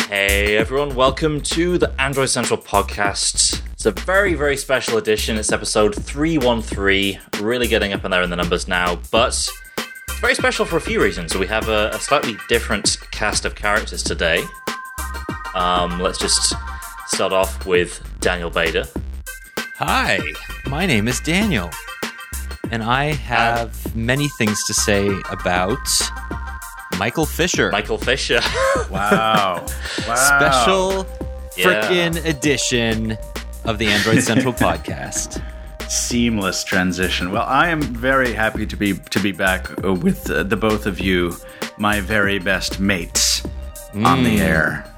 Hey everyone, welcome to the Android Central podcast. It's a very, very special edition. It's episode 313, really getting up in there in the numbers now, but it's very special for a few reasons. We have a slightly different cast of characters today. Let's just start off with Daniel Bader. Hi, my name is Daniel, and I have many things to say about Michael Fisher. Michael Fisher. Wow. Special frickin' edition of the Android Central podcast. Seamless transition. Well, I am very happy to be back with the both of you, my very best mates on the air.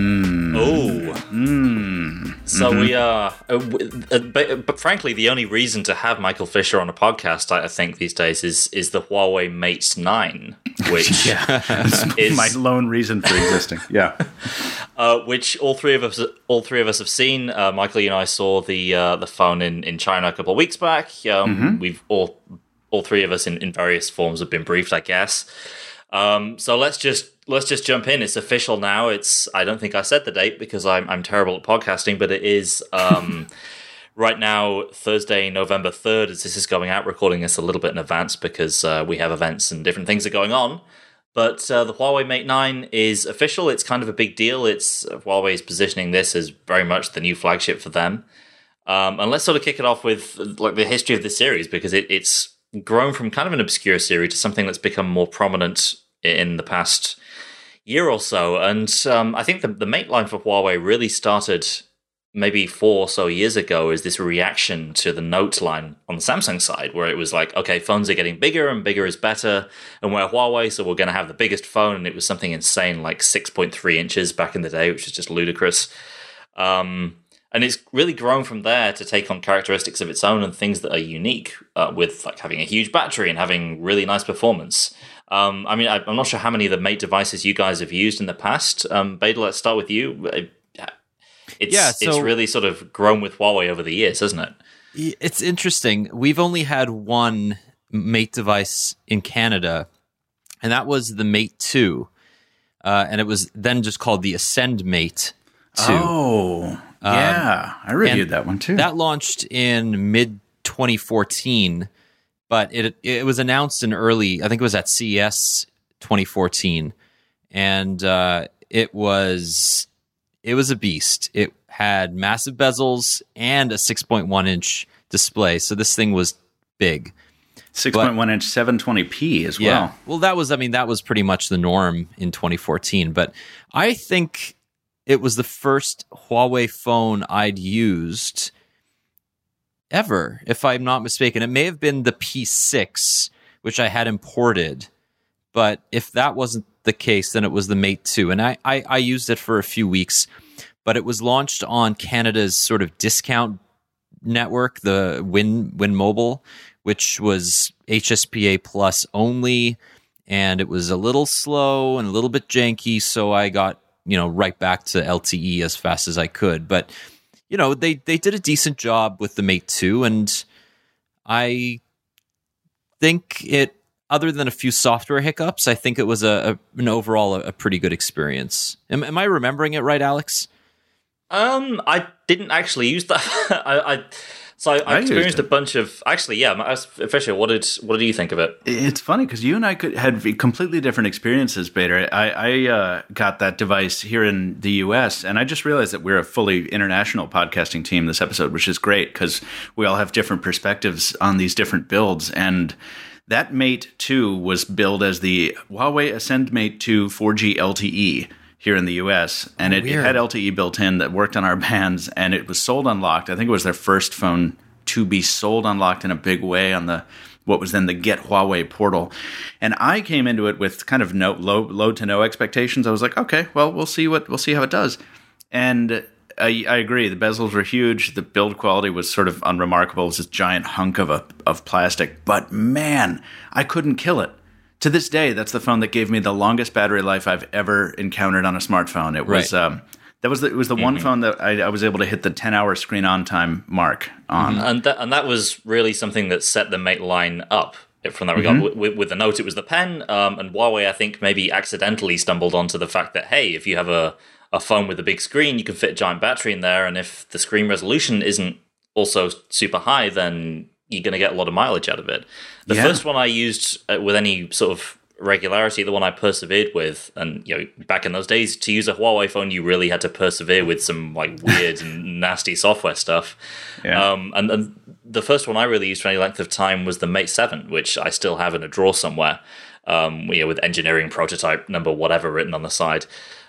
So we are, but frankly, the only reason to have Michael Fisher on a podcast, I think, these days is the Huawei Mate 9, which is my lone reason for existing. Yeah, which all three of us have seen. Michael, you and I saw the phone in China a couple of weeks back. We've all three of us in various forms have been briefed, I guess. So let's just jump in. It's official now. I don't think I said the date because I'm terrible at podcasting, but it is right now, Thursday, November 3rd, as this is going out, recording this a little bit in advance because we have events and different things are going on. But the Huawei Mate 9 is official. It's kind of a big deal. Huawei is positioning this as very much the new flagship for them. And let's sort of kick it off with like the history of the series, because it's grown from kind of an obscure series to something that's become more prominent in the past year or so. And I think the Mate line for Huawei really started maybe 4 or so years ago as this reaction to the Note line on the Samsung side, where it was like, okay, phones are getting bigger and bigger is better, and we're Huawei, so we're going to have the biggest phone. And it was something insane like 6.3 inches back in the day, which is just ludicrous. And it's really grown from there to take on characteristics of its own and things that are unique, with like having a huge battery and having really nice performance. I'm not sure how many of the Mate devices you guys have used in the past. Beta, let's start with you. It's really sort of grown with Huawei over the years, hasn't it? It's interesting. We've only had one Mate device in Canada, and that was the Mate 2. And it was then just called the Ascend Mate 2. Oh, yeah. I reviewed that one too. That launched in mid-2014, but it was announced in early, I think it was at CES 2014, and it was a beast. It had massive bezels and a 6.1-inch display, so this thing was big. 6.1-inch 720p as well. Yeah. Well, that was pretty much the norm in 2014, but I think it was the first Huawei phone I'd used ever, if I'm not mistaken. It may have been the P6, which I had imported, but if that wasn't the case, then it was the Mate 2. And I used it for a few weeks, but it was launched on Canada's sort of discount network, the Win Mobile, which was HSPA Plus only, and it was a little slow and a little bit janky, so I got right back to LTE as fast as I could. But, they did a decent job with the Mate 2, and I think other than a few software hiccups, I think it was an overall a pretty good experience. Am I remembering it right, Alex? I didn't actually use that. I experienced a bunch of... Actually, yeah, Fisher, what did you think of it? It's funny because you and I had completely different experiences, Bader. I got that device here in the U.S., and I just realized that we're a fully international podcasting team this episode, which is great because we all have different perspectives on these different builds. And that Mate 2 was billed as the Huawei Ascend Mate 2 4G LTE here in the U.S., and it had LTE built in that worked on our bands, and it was sold unlocked. I think it was their first phone to be sold unlocked in a big way on what was then the Get Huawei portal. And I came into it with kind of low to no expectations. I was like, okay, well, we'll see how it does. And I agree. The bezels were huge. The build quality was sort of unremarkable. It was this giant hunk of plastic. But man, I couldn't kill it. To this day, that's the phone that gave me the longest battery life I've ever encountered on a smartphone. It was it was the one phone that I was able to hit the 10-hour screen on time mark on. And that was really something that set the Mate line up from that regard. With the Note, it was the pen, and Huawei, I think, maybe accidentally stumbled onto the fact that, hey, if you have a a phone with a big screen, you can fit a giant battery in there, and if the screen resolution isn't also super high, then you're going to get a lot of mileage out of it. The first one I used with any sort of regularity, the one I persevered with, and back in those days, to use a Huawei phone, you really had to persevere with some like weird and nasty software stuff. And the first one I really used for any length of time was the Mate 7, which I still have in a drawer somewhere, with engineering prototype number whatever written on the side.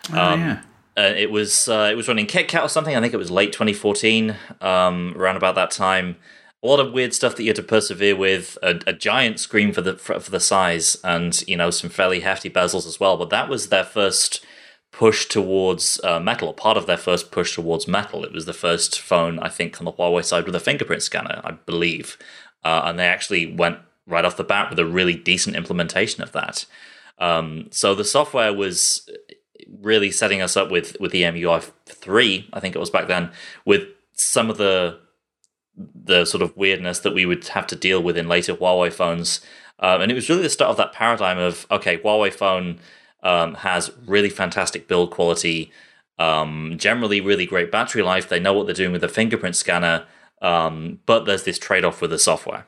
It was running KitKat or something. I think it was late 2014, around about that time. A lot of weird stuff that you had to persevere with, a giant screen for the size, and some fairly hefty bezels as well. But that was their first push towards metal, or part of their first push towards metal. It was the first phone, I think, on the Huawei side with a fingerprint scanner, I believe, and they actually went right off the bat with a really decent implementation of that. So the software was really setting us up with EMUI 3, I think it was back then, with some of the sort of weirdness that we would have to deal with in later Huawei phones. And it was really the start of that paradigm of, okay, Huawei phone has really fantastic build quality, generally really great battery life. They know what they're doing with the fingerprint scanner, but there's this trade-off with the software.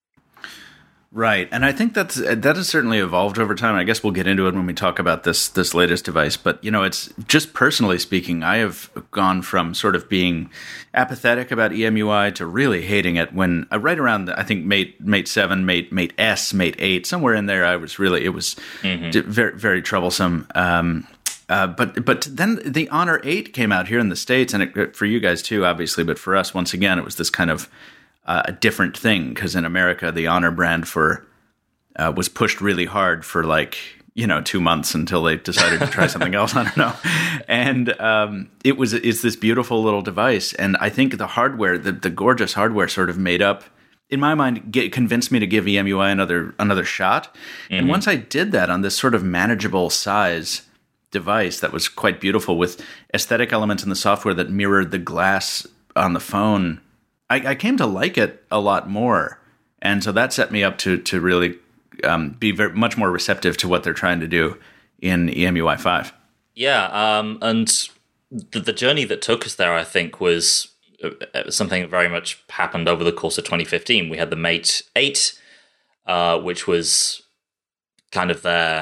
Right, and I think that has certainly evolved over time. I guess we'll get into it when we talk about this latest device. But it's just personally speaking, I have gone from sort of being apathetic about EMUI to really hating it when right around I think Mate 7, Mate S, Mate 8, somewhere in there. It was very very troublesome. But then the Honor 8 came out here in the States, and for you guys too, obviously. But for us, once again, it was this kind of a different thing, because in America the Honor brand was pushed really hard for 2 months until they decided to try something else. I don't know, and it's this beautiful little device, and I think the hardware, the gorgeous hardware, sort of made up, in my mind, convinced me to give EMUI another shot. And once I did that on this sort of manageable size device that was quite beautiful with aesthetic elements in the software that mirrored the glass on the phone, I came to like it a lot more, and so that set me up to really be much more receptive to what they're trying to do in EMUI 5. Yeah, and the journey that took us there, I think, was something that very much happened over the course of 2015. We had the Mate 8, which was kind of their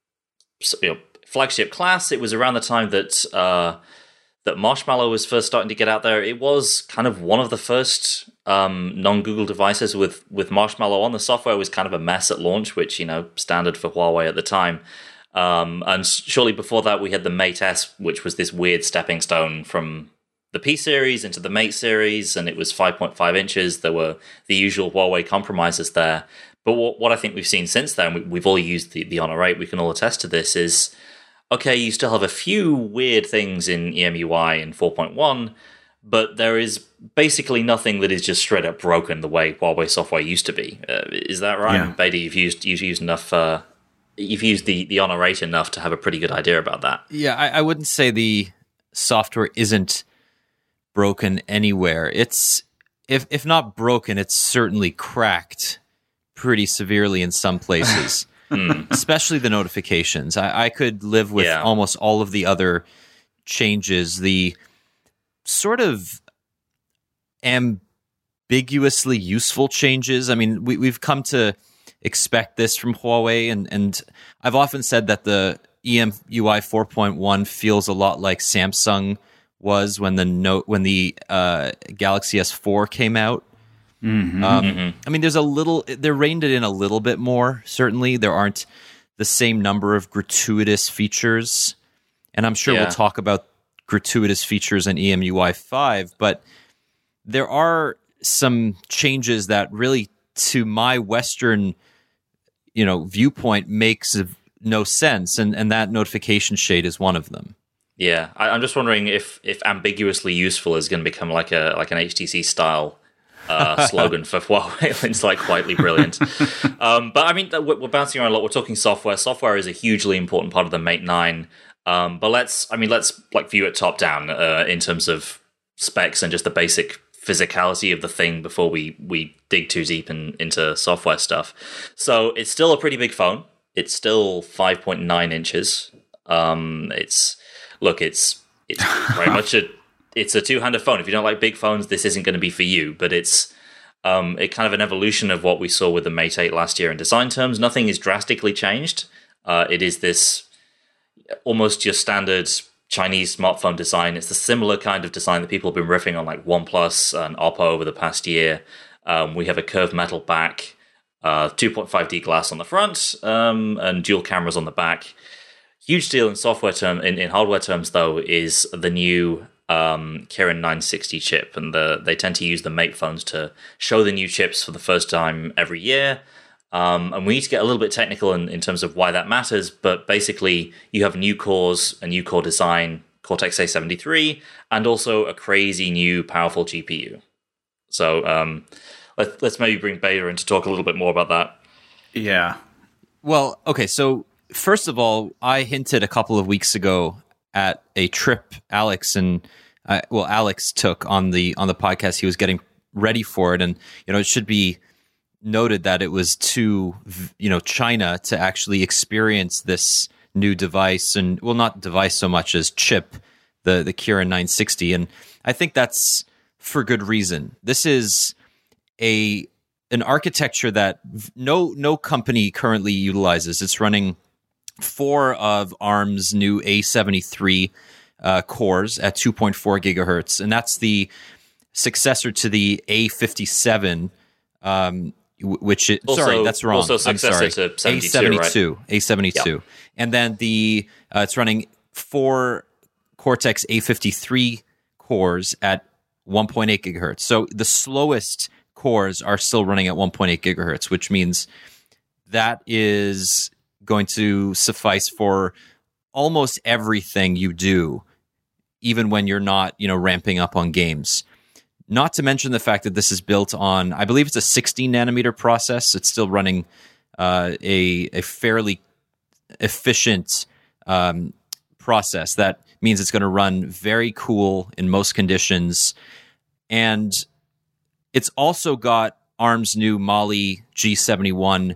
flagship class. It was around the time that Marshmallow was first starting to get out there. It was kind of one of the first non-Google devices with Marshmallow on. The software was kind of a mess at launch, which, standard for Huawei at the time. And shortly before that, we had the Mate S, which was this weird stepping stone from the P series into the Mate series, and it was 5.5 inches. There were the usual Huawei compromises there. But what I think we've seen since then, we've all used the Honor 8, we can all attest to this, is okay, you still have a few weird things in EMUI in 4.1, but there is basically nothing that is just straight up broken the way Huawei software used to be. Is that right? Yeah. Beatty, you've used enough. You've used the Honor 8 enough to have a pretty good idea about that. Yeah, I wouldn't say the software isn't broken anywhere. It's if not broken, it's certainly cracked pretty severely in some places. Especially the notifications. I could live with almost all of the other changes. The sort of ambiguously useful changes. I mean, we've come to expect this from Huawei, and I've often said that the EMUI 4.1 feels a lot like Samsung was when the Galaxy S4 came out. I mean, they're reined it in a little bit more, certainly. There aren't the same number of gratuitous features, and I'm sure we'll talk about gratuitous features in EMUI 5, but there are some changes that really, to my Western viewpoint, makes no sense, and that notification shade is one of them. Yeah, I'm just wondering if ambiguously useful is going to become like an HTC style slogan for Huawei. It's quietly brilliant. But I mean, we're bouncing around a lot. We're talking software. Software is a hugely important part of the Mate 9. But let's view it top down in terms of specs and just the basic physicality of the thing before we dig too deep into software stuff. So it's still a pretty big phone. It's still 5.9 inches. It's it's very much it's a two-handed phone. If you don't like big phones, this isn't going to be for you. But it's it kind of an evolution of what we saw with the Mate 8 last year in design terms. Nothing is drastically changed. It is this almost your standard Chinese smartphone design. It's the similar kind of design that people have been riffing on, like OnePlus and Oppo over the past year. We have a curved metal back, 2.5D glass on the front, and dual cameras on the back. Huge deal in in hardware terms, though, is the new Kirin 960 chip, and they tend to use the Mate phones to show the new chips for the first time every year. And we need to get a little bit technical in terms of why that matters, but basically you have new cores, a new core design, Cortex-A73, and also a crazy new powerful GPU. So let's maybe bring Beta in to talk a little bit more about that. Yeah. Well, okay, so first of all, I hinted a couple of weeks ago at a trip Alex took on the podcast. He was getting ready for it, and it should be noted that it was to China to actually experience this new device, and well, not device so much as chip, the Kirin 960, and I think that's for good reason. This is an architecture that no company currently utilizes. It's running 4 of ARM's new A73 cores at 2.4 gigahertz, and that's the successor to the A57. Which is, also, sorry, that's wrong. Also successor to 72, A72, right? A72, yeah. And then it's running 4 Cortex A53 cores at 1.8 gigahertz. So the slowest cores are still running at 1.8 gigahertz, which means that is going to suffice for almost everything you do, even when you're not, ramping up on games. Not to mention the fact that this is built on, I believe it's a 16 nanometer process. It's still running a fairly efficient process. That means it's going to run very cool in most conditions. And it's also got ARM's new Mali G71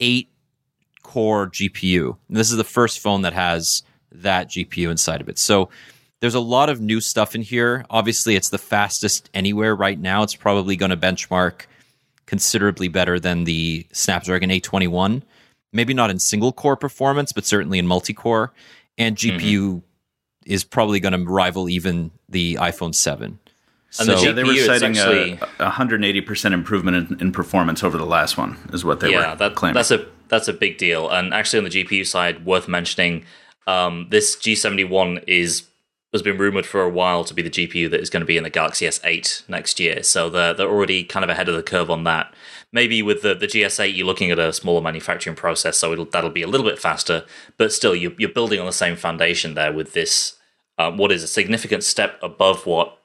8-core GPU. And this is the first phone that has that GPU inside of it. So there's a lot of new stuff in here. Obviously, it's the fastest anywhere right now. It's probably going to benchmark considerably better than the Snapdragon 821. Maybe not in single-core performance, but certainly in multi-core. And GPU is probably going to rival even the iPhone 7. And they were citing a 180% improvement in performance over the last one, is what they were claiming. That's a big deal. And actually, on the GPU side, worth mentioning, this G71 has been rumored for a while to be the GPU that is going to be in the Galaxy S8 next year. So they're already kind of ahead of the curve on that. Maybe with the GS8, you're looking at a smaller manufacturing process, so that'll be a little bit faster. But still, you're building on the same foundation there with this, what is a significant step above what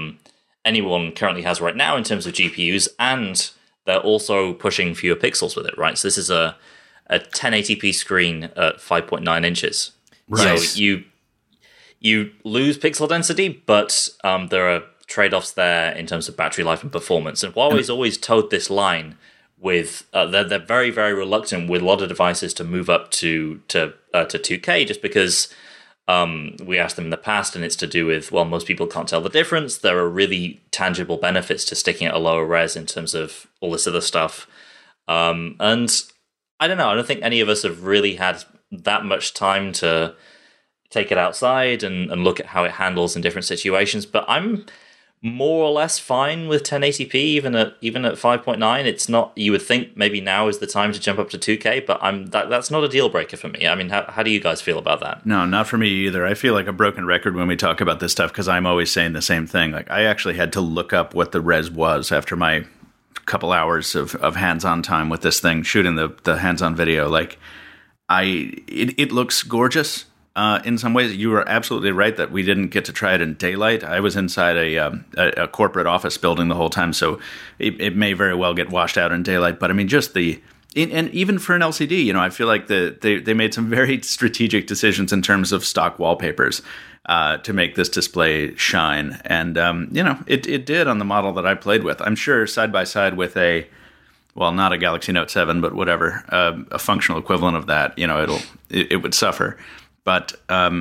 anyone currently has right now in terms of GPUs, and they're also pushing fewer pixels with it, right? So this is a 1080p screen at 5.9 inches. Right. So you lose pixel density, but there are trade-offs there in terms of battery life and performance. And Huawei's always towed this line with they're very, very reluctant with a lot of devices to move up to 2K, just because we asked them in the past, and it's to do with, well, most people can't tell the difference. There are really tangible benefits to sticking at a lower res in terms of all this other stuff. And I don't know. I don't think any of us have really had that much time to take it outside and look at how it handles in different situations. But I'm more or less fine with 1080p, even at 5.9. It's not. You would think maybe now is the time to jump up to 2K, but that's not a deal breaker for me. I mean, how do you guys feel about that? No, not for me either. I feel like a broken record when we talk about this stuff because I'm always saying the same thing. Like, I actually had to look up what the res was after my couple hours of hands-on time with this thing, shooting the hands-on video. Like, it looks gorgeous. In some ways, you were absolutely right that we didn't get to try it in daylight. I was inside a corporate office building the whole time, so it may very well get washed out in daylight. But I mean, just and even for an LCD, I feel like they made some very strategic decisions in terms of stock wallpapers to make this display shine. And it did on the model that I played with. I'm sure side by side with not a Galaxy Note 7, but whatever, a functional equivalent of that, it would suffer. But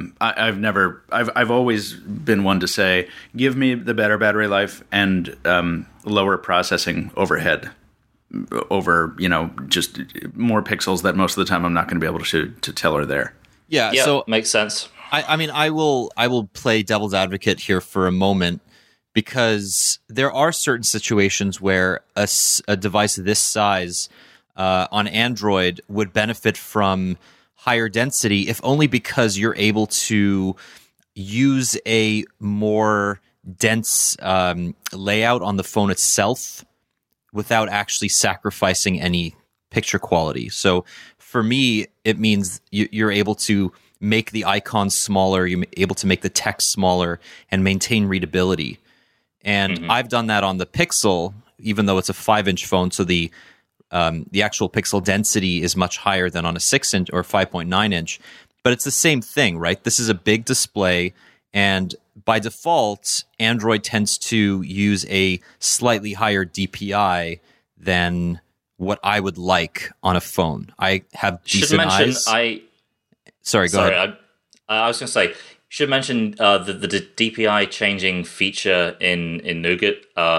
I've always been one to say, give me the better battery life and lower processing overhead over, just more pixels that most of the time I'm not going to be able to tell are there. Yeah, so makes sense. I mean, I will play devil's advocate here for a moment, because there are certain situations where a device this size on Android would benefit from higher density, if only because you're able to use a more dense layout on the phone itself without actually sacrificing any picture quality. So for me, it means you're able to make the icons smaller, you're able to make the text smaller and maintain readability. And I've done that on the Pixel, even though it's a 5-inch phone, so the actual pixel density is much higher than on a 6-inch or 5.9 inch, but it's the same thing, right? This is a big display, and by default, Android tends to use a slightly higher DPI than what I would like on a phone. I have decent eyes. Sorry, go ahead. I was going to say, should mention the DPI changing feature in Nougat.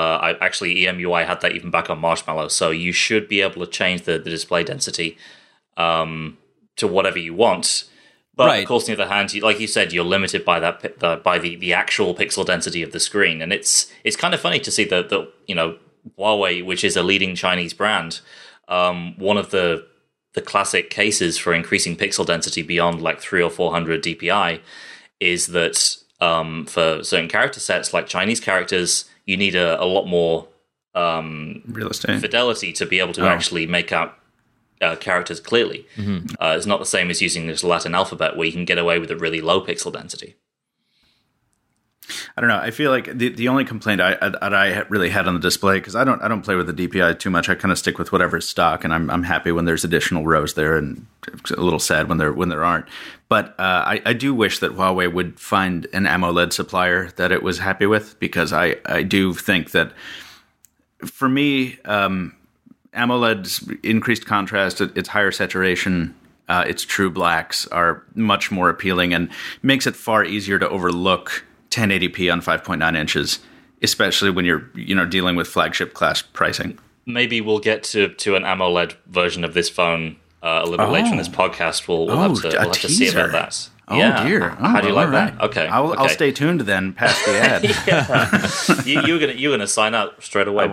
EMUI had that even back on Marshmallow, so you should be able to change the display density to whatever you want. But right. Of course, on the other hand, like you said, you're limited by by the actual pixel density of the screen, and it's kind of funny to see that Huawei, which is a leading Chinese brand, one of the classic cases for increasing pixel density beyond like 300 or 400 DPI. Is that for certain character sets, like Chinese characters, you need a lot more real estate fidelity to be able to actually make out characters clearly. Mm-hmm. It's not the same as using this Latin alphabet, where you can get away with a really low pixel density. I don't know. I feel like the only complaint I really had on the display, because I don't play with the DPI too much. I kind of stick with whatever's stock, and I'm happy when there's additional rows there, and a little sad when there aren't. But I do wish that Huawei would find an AMOLED supplier that it was happy with, because I do think that for me, AMOLED's increased contrast, its higher saturation, its true blacks are much more appealing, and makes it far easier to overlook 1080p on 5.9 inches, especially when you're dealing with flagship class pricing. Maybe we'll get to an AMOLED version of this phone a little bit later in this podcast. We'll have to see about that. Oh, dear. How do you like that? Okay. I'll stay tuned then past the ad. You're gonna sign up straight away.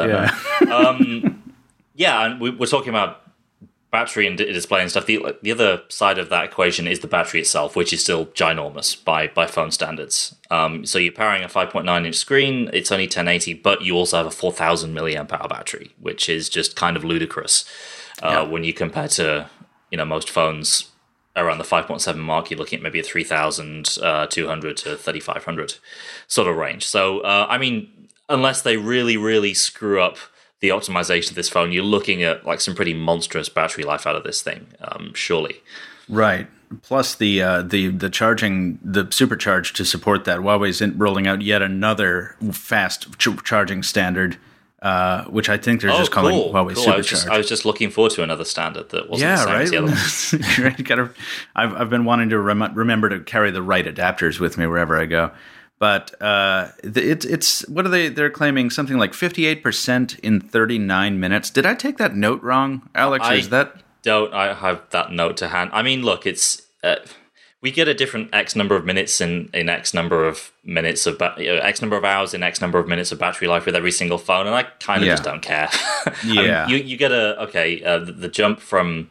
And we're talking about battery and display and stuff. The other side of that equation is the battery itself, which is still ginormous by phone standards. So you're powering a 5.9-inch screen. It's only 1080, but you also have a 4,000 milliamp hour battery, which is just kind of ludicrous when you compare to most phones around the 5.7 mark. You're looking at maybe a 3,200 to 3,500 sort of range. So unless they really, really screw up the optimization of this phone, you're looking at like some pretty monstrous battery life out of this thing, surely. Right. Plus the charging, the supercharge to support that. Huawei's rolling out yet another fast charging standard, which I think they're just calling Huawei Supercharge. I was just looking forward to another standard that wasn't the same as the other one. I've been wanting to remember to carry the right adapters with me wherever I go. But it's what are they? They're claiming something like 58% in 39 minutes. Did I take that note wrong, Alex? Or is that? I have that note to hand. I mean, look, it's we get a different X number of minutes in X number of minutes of X number of hours in X number of minutes of battery life with every single phone, and I kind of just don't care. Yeah, you get the jump from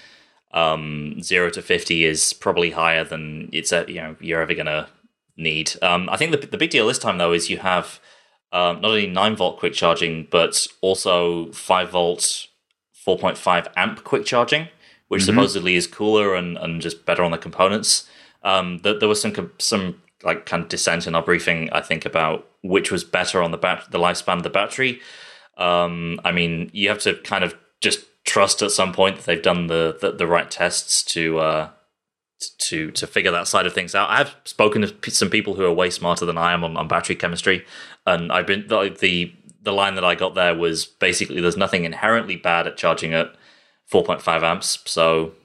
0 to 50 is probably higher than you're ever gonna need. I think the big deal this time though is you have not only 9-volt quick charging but also 5-volt 4.5 amp quick charging, which supposedly is cooler and just better on the components. There was some like kind of dissent in our briefing, I think, about which was better on the lifespan of the battery. You have to kind of just trust at some point that they've done the right tests to figure that side of things out. I have spoken to some people who are way smarter than I am on battery chemistry, and I've been the line that I got there was basically there's nothing inherently bad at charging at 4.5 amps. So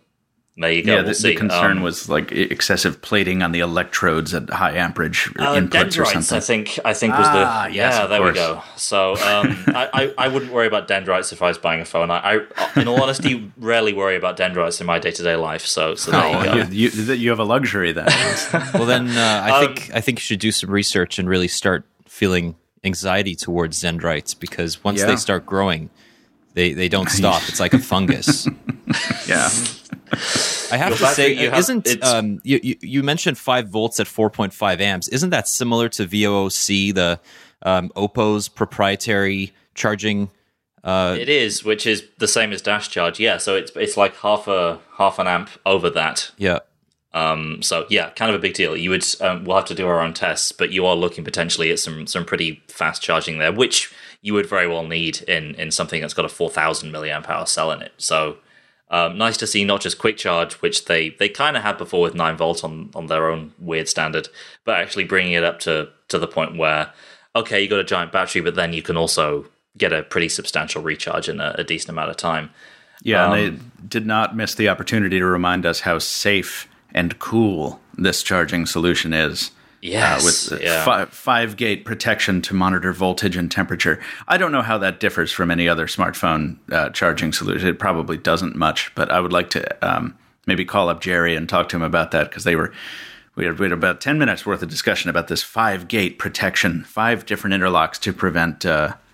There you go. Yeah, we'll see. The concern was like excessive plating on the electrodes at high amperage inputs dendrites, or something. I think was the yes, there course. we go. So I wouldn't worry about dendrites if I was buying a phone. I in all honesty, rarely worry about dendrites in my day-to-day life. So there you go. You have a luxury then. Well, then I think you should do some research and really start feeling anxiety towards dendrites, because once they start growing, they don't stop. It's like a fungus. Yeah. I have to say, you mentioned 5 volts at 4.5 amps. Isn't that similar to VOOC, the Oppo's proprietary charging? It is, which is the same as dash charge. Yeah, so it's like half an amp over that. Yeah. So yeah, kind of a big deal. You would we'll have to do our own tests, but you are looking potentially at some pretty fast charging there, which you would very well need in something that's got a 4,000 milliamp hour cell in it. So nice to see not just quick charge, which they kind of had before with 9 volt on their own weird standard, but actually bringing it up to the point where, okay, you got a giant battery, but then you can also get a pretty substantial recharge in a decent amount of time. Yeah, and they did not miss the opportunity to remind us how safe and cool this charging solution is. Yes, with 5-gate protection to monitor voltage and temperature. I don't know how that differs from any other smartphone charging solution. It probably doesn't much, but I would like to maybe call up Jerry and talk to him about that, because we had about 10 minutes worth of discussion about this 5-gate protection, 5 different interlocks to prevent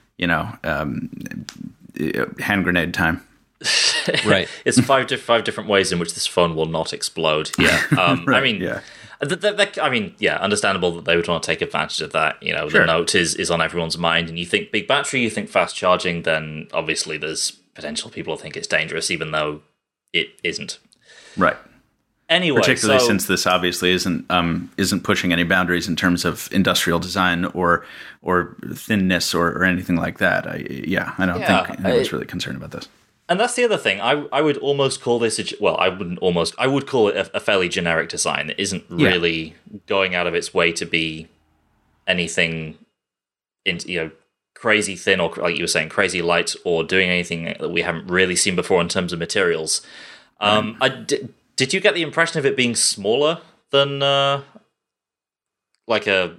hand grenade time. Right. It's five different ways in which this phone will not explode. Yeah. Right, I mean, yeah. Understandable that they would want to take advantage of that. You know, Sure. The Note is on everyone's mind, and you think big battery, you think fast charging, then obviously there's potential people who think it's dangerous, even though it isn't. Right. Anyway, particularly since this obviously isn't pushing any boundaries in terms of industrial design or thinness or anything like that. I don't think anyone's really concerned about this. And that's the other thing. I would almost call this I would call it a fairly generic design that isn't really going out of its way to be anything crazy thin, or like you were saying, crazy light, or doing anything that we haven't really seen before in terms of materials. Did you get the impression of it being smaller than like a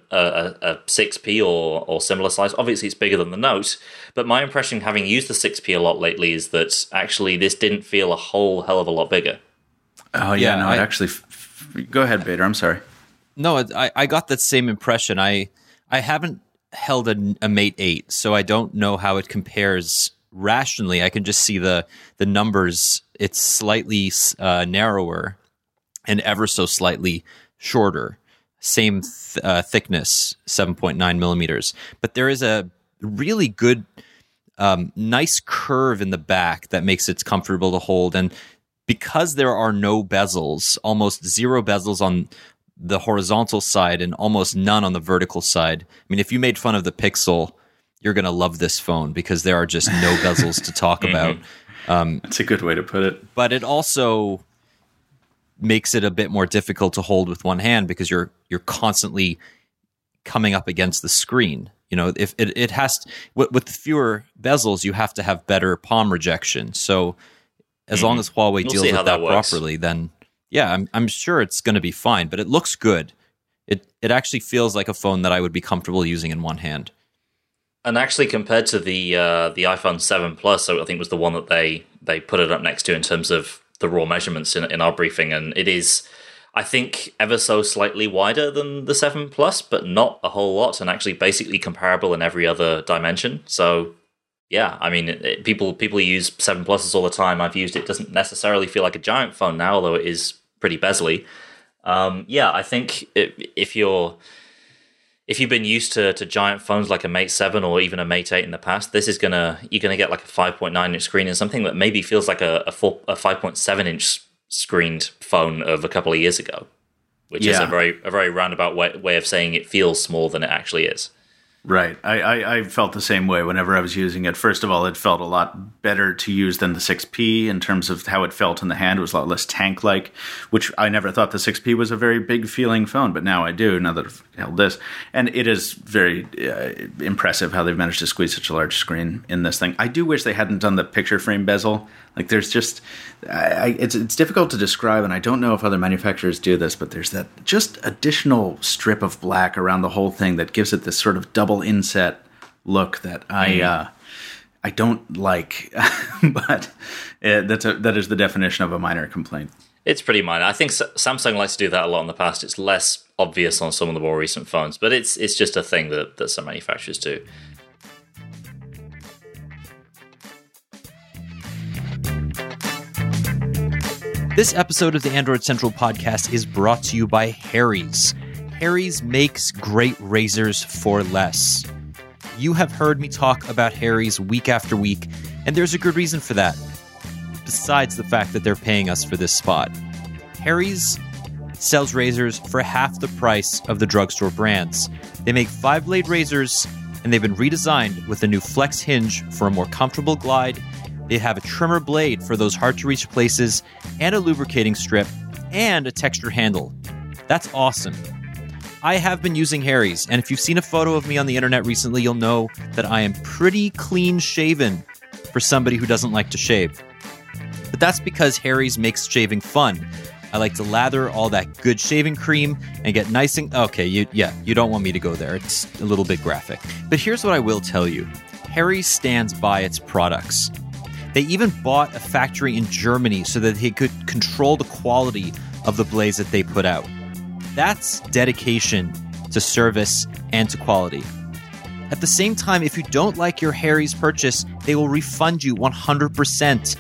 6P or similar size? Obviously, it's bigger than the Note, but my impression, having used the 6P a lot lately, is that actually this didn't feel a whole hell of a lot bigger. Oh, yeah, no, it actually... Go ahead, Bader, I'm sorry. No, I got that same impression. I haven't held a Mate 8, so I don't know how it compares rationally. I can just see the numbers. It's slightly narrower and ever so slightly shorter. Same thickness, 7.9 millimeters. But there is a really good, nice curve in the back that makes it comfortable to hold. And because there are no bezels, almost zero bezels on the horizontal side and almost none on the vertical side. I mean, if you made fun of the Pixel, you're going to love this phone, because there are just no bezels to talk about. That's a good way to put it. But it also makes it a bit more difficult to hold with one hand, because you're constantly coming up against the screen. You know, if it has with fewer bezels, you have to have better palm rejection. So as long as Huawei deals with that properly, then I'm sure it's going to be fine. But it looks good. It actually feels like a phone that I would be comfortable using in one hand. And actually, compared to the iPhone 7 Plus, so I think was the one that they put it up next to in terms of the raw measurements in our briefing, and it is, I think, ever so slightly wider than the 7 Plus, but not a whole lot, and actually basically comparable in every other dimension. So, yeah, I mean, people use 7 Pluses all the time. I've used it. It doesn't necessarily feel like a giant phone now, although it is pretty bezelly. I think if you've been used to giant phones like a Mate 7 or even a Mate 8 in the past, you're gonna get like a 5.9 inch screen and something that maybe feels like a 5.7 inch screened phone of a couple of years ago, which is a very roundabout way of saying it feels smaller than it actually is. Right. I felt the same way whenever I was using it. First of all, it felt a lot better to use than the 6P in terms of how it felt in the hand. It was a lot less tank-like, which I never thought the 6P was a very big-feeling phone, but now I do, now that I've held this. And it is very impressive how they've managed to squeeze such a large screen in this thing. I do wish they hadn't done the picture frame bezel. Like, there's just... it's difficult to describe, and I don't know if other manufacturers do this, but there's that just additional strip of black around the whole thing that gives it this sort of double inset look that I don't like, but that is the definition of a minor complaint. It's pretty minor. I think Samsung likes to do that a lot in the past. It's less obvious on some of the more recent phones, but it's just a thing that some manufacturers do. This episode of the Android Central podcast is brought to you by Harry's. Harry's makes great razors for less. You have heard me talk about Harry's week after week, and there's a good reason for that, besides the fact that they're paying us for this spot. Harry's sells razors for half the price of the drugstore brands. They make 5-blade razors, and they've been redesigned with a new flex hinge for a more comfortable glide. They have a trimmer blade for those hard-to-reach places, and a lubricating strip, and a textured handle. That's awesome. I have been using Harry's, and if you've seen a photo of me on the internet recently, you'll know that I am pretty clean-shaven for somebody who doesn't like to shave. But that's because Harry's makes shaving fun. I like to lather all that good shaving cream and get nice and... Okay, you don't want me to go there. It's a little bit graphic. But here's what I will tell you. Harry's stands by its products. They even bought a factory in Germany so that they could control the quality of the blades that they put out. That's dedication to service and to quality. At the same time, if you don't like your Harry's purchase, they will refund you 100%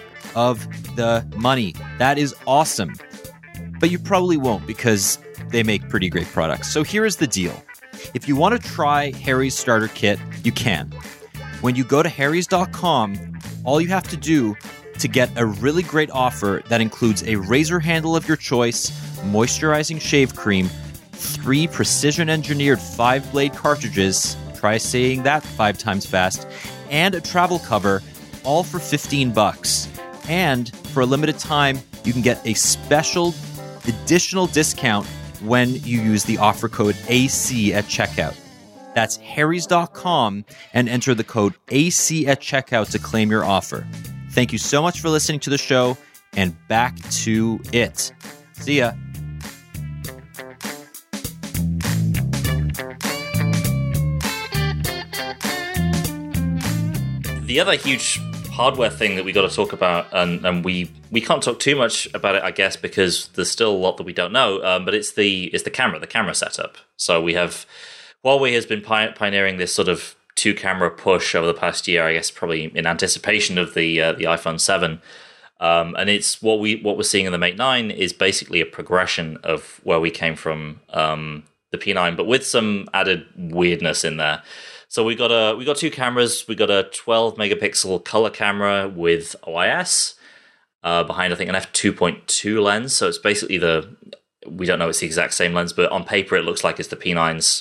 of the money. That is awesome. But you probably won't because they make pretty great products. So here is the deal. If you want to try Harry's starter kit, you can. When you go to harrys.com, all you have to do to get a really great offer that includes a razor handle of your choice, moisturizing shave cream, 3 precision-engineered 5-blade cartridges, try saying that 5 times fast, and a travel cover, all for $15. And for a limited time, you can get a special additional discount when you use the offer code AC at checkout. That's harrys.com and enter the code AC at checkout to claim your offer. Thank you so much for listening to the show, and back to it. See ya. The other huge hardware thing that we got to talk about, and we can't talk too much about it, I guess, because there's still a lot that we don't know. But it's the camera setup. So we have Huawei has been pioneering this sort of 2-camera push over the past year, I guess, probably in anticipation of the iPhone 7. And it's what we're seeing in the Mate 9 is basically a progression of where we came from the P9, but with some added weirdness in there. So we got 2 cameras. We got a 12 megapixel color camera with OIS behind, I think, an f2.2 lens. So it's basically we don't know it's the exact same lens, but on paper it looks like it's the P9's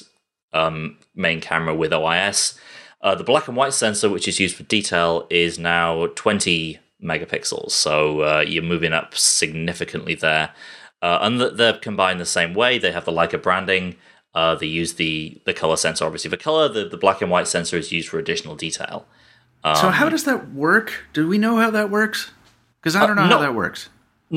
main camera with OIS. The black and white sensor, which is used for detail, is now 20 megapixels. So you're moving up significantly there. And they're combined the same way. They have the Leica branding. They use the color sensor, obviously, for color. The black and white sensor is used for additional detail. So how does that work? Do we know how that works? Because I don't know how that works.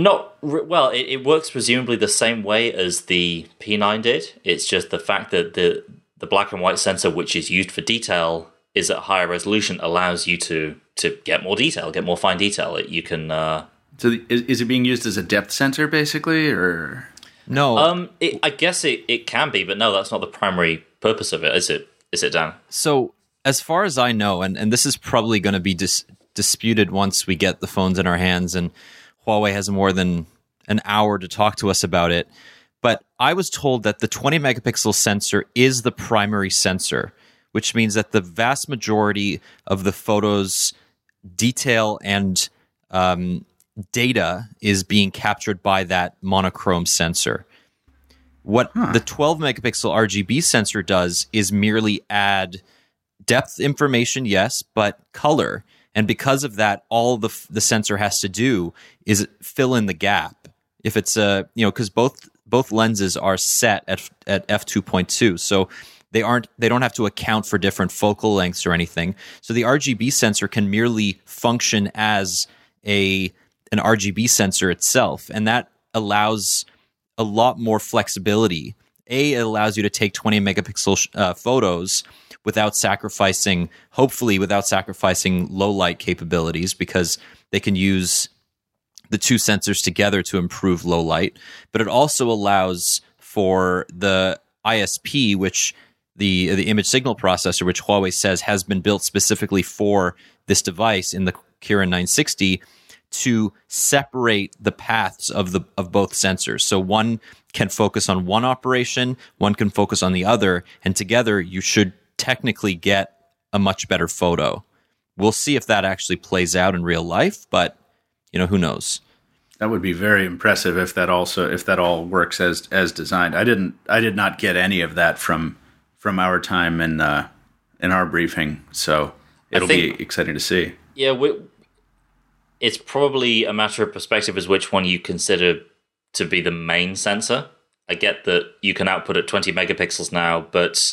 Well, it works presumably the same way as the P9 did. It's just the fact that the black and white sensor, which is used for detail, is at higher resolution, allows you to get more detail, get more fine detail. You can. So is it being used as a depth sensor, basically, or no? I guess it can be, but no, that's not the primary purpose of it, is it? Is it, Dan? So as far as I know, and this is probably going to be disputed once we get the phones in our hands, and Huawei has more than an hour to talk to us about it. But I was told that the 20 megapixel sensor is the primary sensor, which means that the vast majority of the photos' detail and data is being captured by that monochrome sensor. What the 12 megapixel RGB sensor does is merely add depth information, yes, but color. And because of that, all the sensor has to do is fill in the gap. If it's because both lenses are set at f2.2, so they don't have to account for different focal lengths or anything. So the RGB sensor can merely function as an RGB sensor itself, and that allows a lot more flexibility. It allows you to take 20 megapixel photos hopefully without sacrificing low light capabilities, because they can use the two sensors together to improve low light. But it also allows for the ISP, which the image signal processor, which Huawei says has been built specifically for this device in the Kirin 960, to separate the paths of both sensors. So one can focus on one operation, one can focus on the other, and together you should technically get a much better photo. We'll see if that actually plays out in real life, but who knows? That would be very impressive if that all works as designed. I did not get any of that from our time in our briefing, so it'll be exciting to see. Yeah, it's probably a matter of perspective as which one you consider to be the main sensor. I get that you can output at 20 megapixels now, but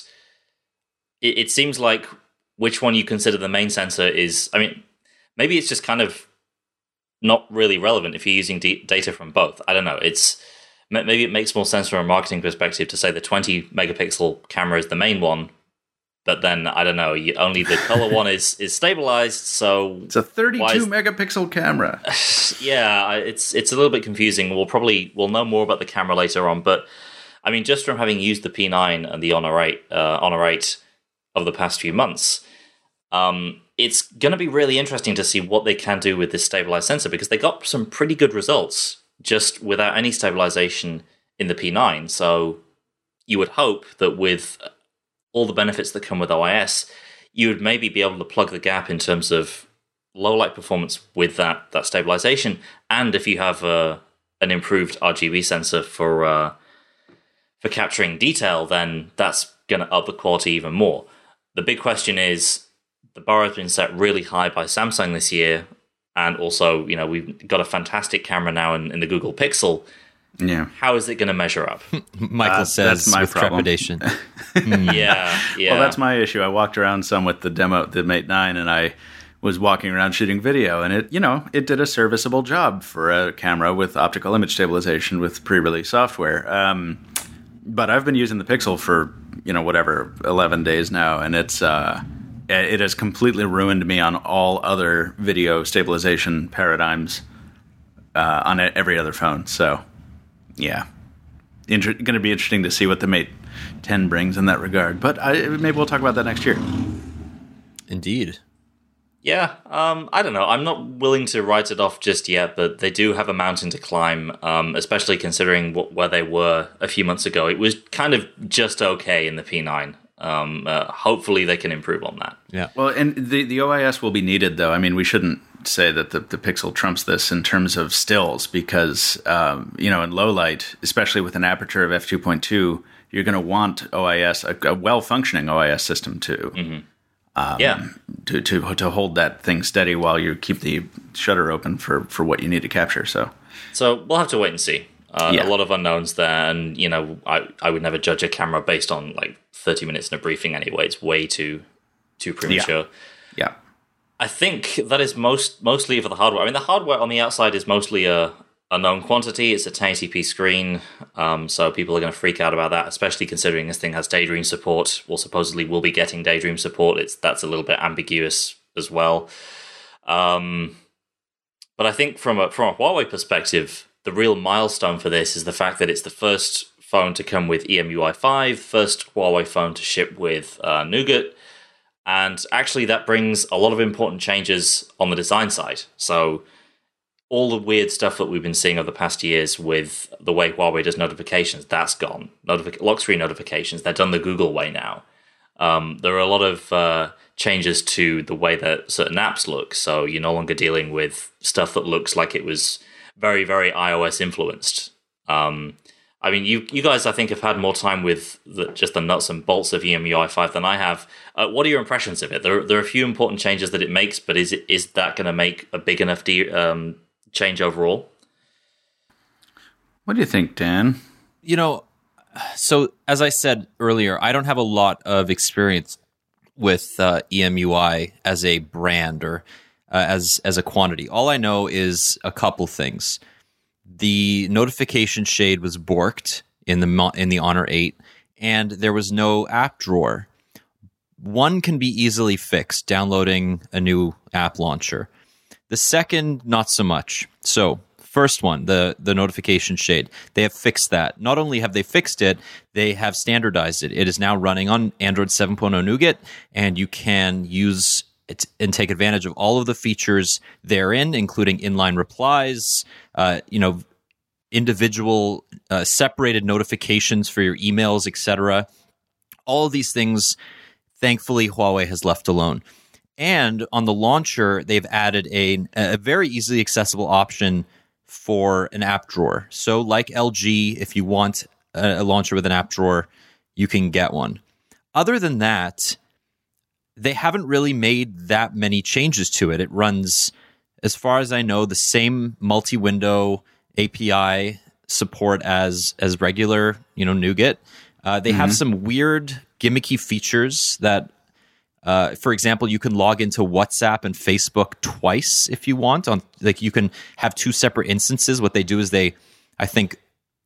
it seems like which one you consider the main sensor is... I mean, maybe it's just kind of not really relevant if you're using data from both. I don't know. Maybe it makes more sense from a marketing perspective to say the 20 megapixel camera is the main one, but then, I don't know, only the color one is stabilized, so... It's a 32 megapixel camera. Yeah, it's a little bit confusing. We'll know more about the camera later on, but, I mean, just from having used the P9 and the Honor 8 of the past few months, it's going to be really interesting to see what they can do with this stabilized sensor, because they got some pretty good results just without any stabilization in the P9, so you would hope that with all the benefits that come with OIS, you would maybe be able to plug the gap in terms of low light performance with that stabilization, and if you have an improved RGB sensor for capturing detail, then that's going to up the quality even more. The big question is, the bar has been set really high by Samsung this year, and also, we've got a fantastic camera now in the Google Pixel. Yeah. How is it going to measure up? Michael says that's my with problem. trepidation. Yeah. Well, that's my issue. I walked around some with the Mate 9, and I was walking around shooting video, and it did a serviceable job for a camera with optical image stabilization with pre-release software. But I've been using the Pixel for 11 days now, and it has completely ruined me on all other video stabilization paradigms on every other phone. So, yeah, going to be interesting to see what the Mate 10 brings in that regard. But maybe we'll talk about that next year. Indeed. Yeah, I don't know. I'm not willing to write it off just yet, but they do have a mountain to climb, especially considering where they were a few months ago. It was kind of just okay in the P9. Hopefully they can improve on that. Yeah. Well, and the OIS will be needed, though. I mean, we shouldn't say that the Pixel trumps this in terms of stills, because in low light, especially with an aperture of f2.2, you're going to want OIS, a well-functioning OIS system to hold that thing steady while you keep the shutter open for what you need to capture. So we'll have to wait and see. A lot of unknowns there, and I would never judge a camera based on like 30 minutes in a briefing anyway. It's way too premature. Yeah. I think that is mostly for the hardware. I mean, the hardware on the outside is mostly a known quantity. It's a 1080p screen, so people are going to freak out about that, especially considering this thing has Daydream support. Well, supposedly we'll be getting Daydream support. That's a little bit ambiguous as well. But I think from a Huawei perspective, the real milestone for this is the fact that it's the first phone to come with EMUI 5, first Huawei phone to ship with Nougat, and actually that brings a lot of important changes on the design side. So all the weird stuff that we've been seeing over the past years with the way Huawei does notifications, that's gone. Lock-screen notifications, they're done the Google way now. There are a lot of changes to the way that certain apps look, so you're no longer dealing with stuff that looks like it was very, very iOS influenced. I mean, you guys, I think, have had more time with just the nuts and bolts of EMUI 5 than I have. What are your impressions of it? There are a few important changes that it makes, but is that going to make a big enough change overall? What do you think, Dan? So as I said earlier, I don't have a lot of experience with EMUI as a brand or as a quantity. All I know is a couple things. The notification shade was borked in the Honor 8, and there was no app drawer. One can be easily fixed, downloading a new app launcher. The second, not so much. So, first one, the notification shade. They have fixed that. Not only have they fixed it, they have standardized it. It is now running on Android 7.0 Nougat, and you can use it and take advantage of all of the features therein, including inline replies, individual separated notifications for your emails, etc. All of these things, thankfully, Huawei has left alone. And on the launcher, they've added a very easily accessible option for an app drawer. So like LG, if you want a launcher with an app drawer, you can get one. Other than that, they haven't really made that many changes to it. It runs, as far as I know, the same multi-window API support as regular, Nougat. They have some weird gimmicky features that, for example, you can log into WhatsApp and Facebook twice if you want. You can have two separate instances. What they do is they, I think,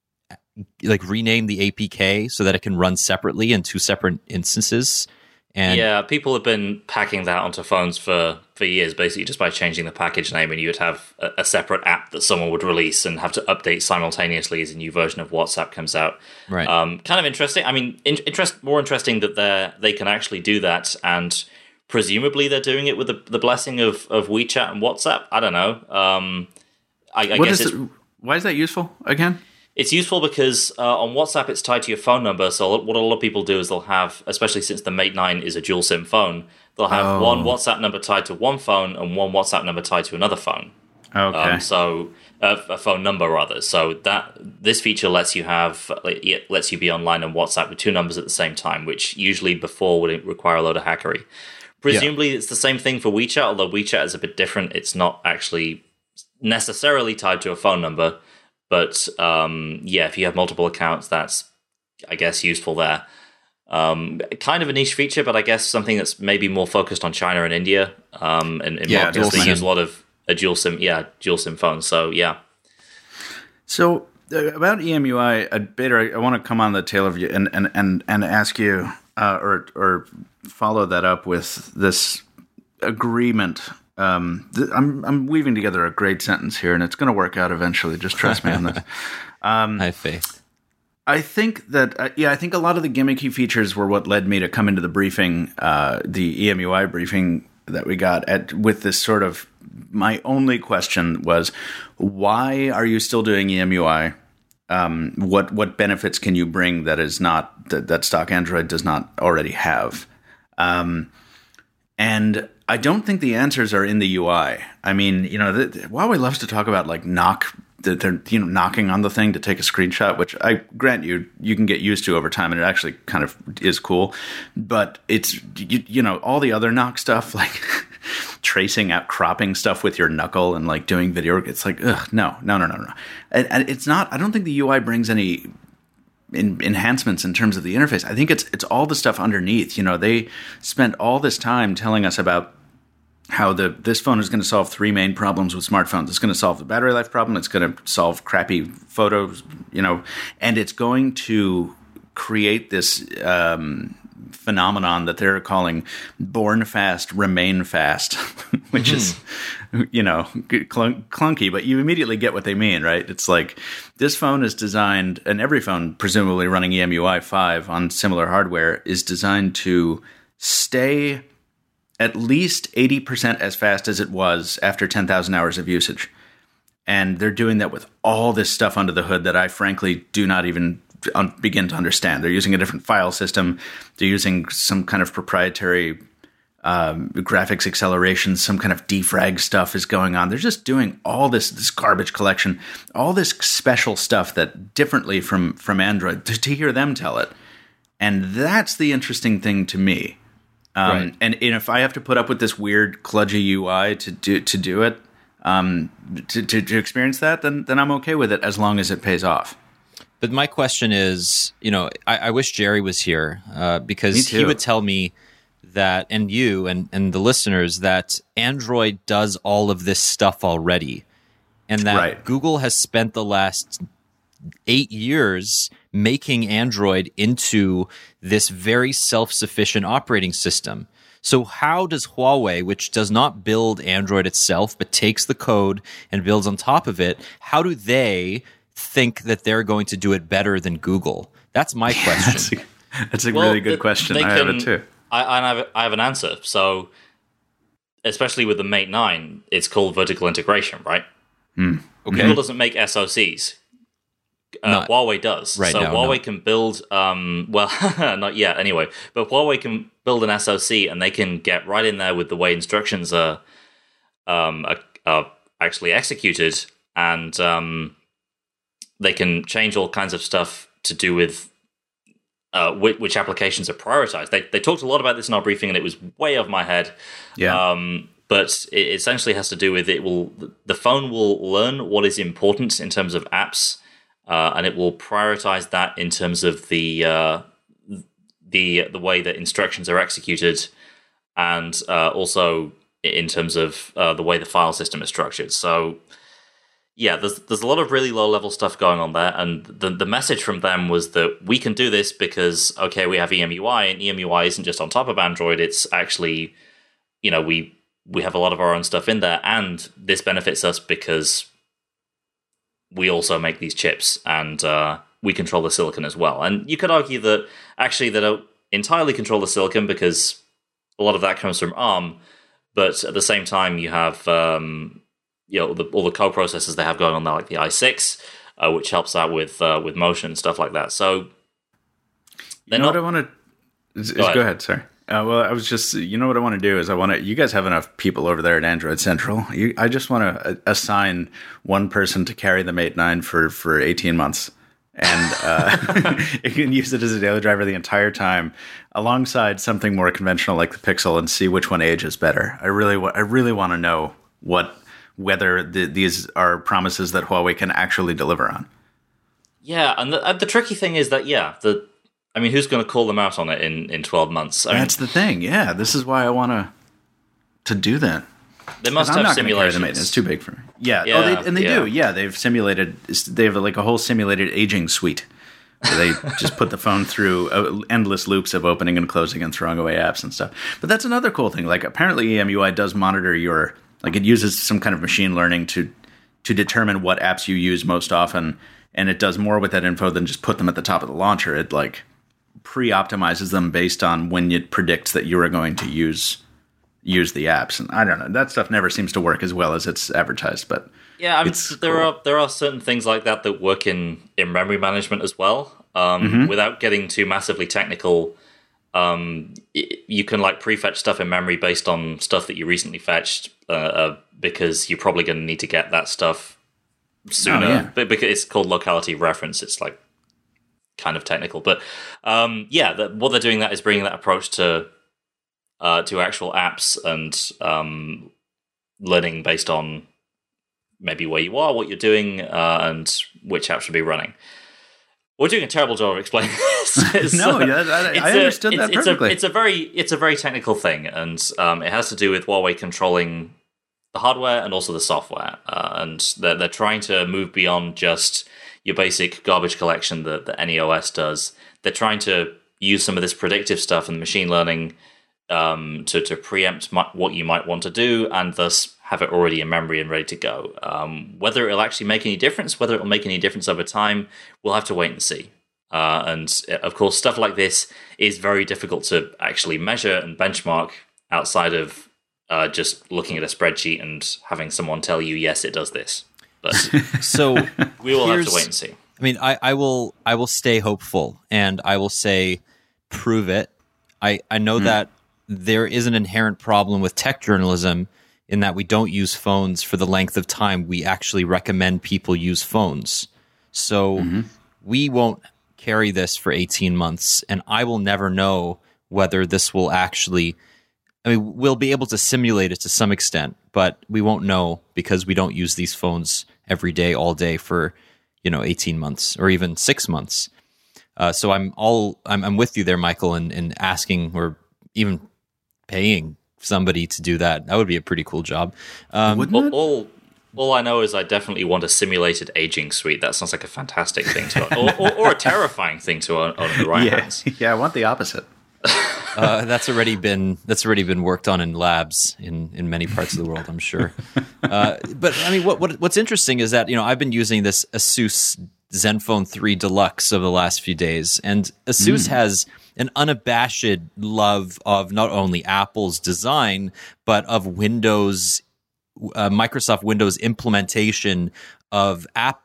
rename the APK so that it can run separately in two separate instances. And yeah, people have been packing that onto phones for years, basically just by changing the package name, and you would have a separate app that someone would release and have to update simultaneously as a new version of WhatsApp comes out. Right. Kind of interesting. I mean, more interesting that they can actually do that, and presumably they're doing it with the blessing of WeChat and WhatsApp. I don't know. I guess why is that useful again? It's useful because on WhatsApp it's tied to your phone number. So what a lot of people do is they'll have, especially since the Mate 9 is a dual SIM phone, they'll have one WhatsApp number tied to one phone and one WhatsApp number tied to another phone. Okay. A phone number rather. So this feature lets you be online on WhatsApp with two numbers at the same time, which usually before would require a load of hackery. Presumably it's the same thing for WeChat, although WeChat is a bit different. It's not actually necessarily tied to a phone number. But if you have multiple accounts, that's, I guess, useful there. Kind of a niche feature, but I guess something that's maybe more focused on China and India. And markets that use a lot of dual SIM phones. So, yeah. So, about EMUI, Bader, I want to come on the tail of you and ask you, or follow that up with this agreement. I'm weaving together a great sentence here, and it's going to work out eventually. Just trust me on this. I have faith. I think that, I think a lot of the gimmicky features were what led me to come into the briefing, the EMUI briefing that we got with this sort of, my only question was, why are you still doing EMUI? What benefits can you bring that is not, that stock Android does not already have? And I don't think the answers are in the UI. I mean, Huawei loves to talk about they're knocking on the thing to take a screenshot, which I grant you can get used to over time, and it actually kind of is cool. But it's all the other knock stuff, like tracing out, cropping stuff with your knuckle, and doing video. It's no. And it's not. I don't think the UI brings any enhancements in terms of the interface. I think it's all the stuff underneath. They spent all this time telling us about how this phone is going to solve three main problems with smartphones. It's going to solve the battery life problem. It's going to solve crappy photos, and it's going to create this phenomenon that they're calling "born fast, remain fast," which is, clunky, but you immediately get what they mean, right? It's like this phone is designed, and every phone, presumably running EMUI 5 on similar hardware, is designed to stay at least 80% as fast as it was after 10,000 hours of usage. And they're doing that with all this stuff under the hood that I frankly do not even begin to understand. They're using a different file system. They're using some kind of proprietary graphics acceleration, some kind of defrag stuff is going on. They're just doing all this garbage collection, all this special stuff that differently from Android, to hear them tell it. And that's the interesting thing to me. Right. And if I have to put up with this weird kludgy UI to do it, to experience that, then I'm okay with it as long as it pays off. But my question is, I wish Jerry was here because he would tell me that, and you and the listeners, that Android does all of this stuff already, and that Google has spent the last 8 years making Android into this very self-sufficient operating system. So how does Huawei, which does not build Android itself but takes the code and builds on top of it, how do they think that they're going to do it better than Google? That's my question. That's a really good question. I have it too. I have an answer. So, especially with the Mate 9, it's called vertical integration, right? Okay. Google doesn't make SoCs. Huawei does. Right, so Huawei can build, not yet anyway, but Huawei can build an SoC and they can get right in there with the way instructions are actually executed, and they can change all kinds of stuff to do with which applications are prioritized. They talked a lot about this in our briefing, and it was way over my head. Yeah. But it essentially has to do with the phone will learn what is important in terms of apps, and it will prioritize that in terms of the way that instructions are executed, and also in terms of the way the file system is structured. So, yeah, there's a lot of really low-level stuff going on there, and the message from them was that we can do this because, okay, we have EMUI, and EMUI isn't just on top of Android, it's actually, we have a lot of our own stuff in there, and this benefits us because we also make these chips, and we control the silicon as well. And you could argue that actually they don't entirely control the silicon because a lot of that comes from ARM, but at the same time you have all the co-processors they have going on there, like the i6, which helps out with motion and stuff like that. So, what I want to go ahead. Sorry. Well, I was just, what I want to do is you guys have enough people over there at Android Central. I just want to assign one person to carry the Mate 9 for 18 months. And you can use it as a daily driver the entire time, alongside something more conventional like the Pixel, and see which one ages better. I really want to know whether these are promises that Huawei can actually deliver on. Yeah, and the tricky thing is that, who's going to call them out on it in 12 months? That's the thing. Yeah, this is why I want to do that. They must have simulations. It's too big for me. Yeah. They do. Yeah, they've simulated. They have like a whole simulated aging suite. Where they just put the phone through endless loops of opening and closing and throwing away apps and stuff. But that's another cool thing. Like, apparently EMUI does monitor it uses some kind of machine learning to determine what apps you use most often, and it does more with that info than just put them at the top of the launcher. It pre-optimizes them based on when it predicts that you are going to use the apps. And I don't know, that stuff never seems to work as well as it's advertised. But yeah, there are certain things like that work in memory management as well. Without getting too massively technical, you can prefetch stuff in memory based on stuff that you recently fetched, because you're probably going to need to get that stuff sooner. Oh, yeah. But because it's called locality reference, it's kind of technical. But what they're doing that is bringing that approach to actual apps and learning based on maybe where you are, what you're doing, and which app should be running. We're doing a terrible job of explaining this. I understood that perfectly. It's a very technical thing, and it has to do with Huawei controlling the hardware and also the software. And they're trying to move beyond just your basic garbage collection that any OS does. They're trying to use some of this predictive stuff and machine learning to preempt what you might want to do, and thus have it already in memory and ready to go. Whether it'll actually make any difference, whether it'll make any difference over time, we'll have to wait and see. And of course, stuff like this is very difficult to actually measure and benchmark outside of just looking at a spreadsheet and having someone tell you, yes, it does this. But so we will have to wait and see. I mean, I will stay hopeful, and I will say, prove it. I know that there is an inherent problem with tech journalism in that we don't use phones for the length of time we actually recommend people use phones. So we won't carry this for 18 months, and I will never know whether this will actually... I mean, we'll be able to simulate it to some extent, but we won't know because we don't use these phones every day, all day for, 18 months or even 6 months. So I'm with you there, Michael, in asking or even paying somebody to do that. That would be a pretty cool job. All I know is I definitely want a simulated aging suite. That sounds like a fantastic thing to own, or a terrifying thing to own in the right hands. Yeah, I want the opposite. That's already been worked on in labs in many parts of the world, I'm sure. But I mean, what's interesting is that I've been using this Asus Zenfone 3 Deluxe over the last few days, and Asus has an unabashed love of not only Apple's design but of Microsoft Windows implementation of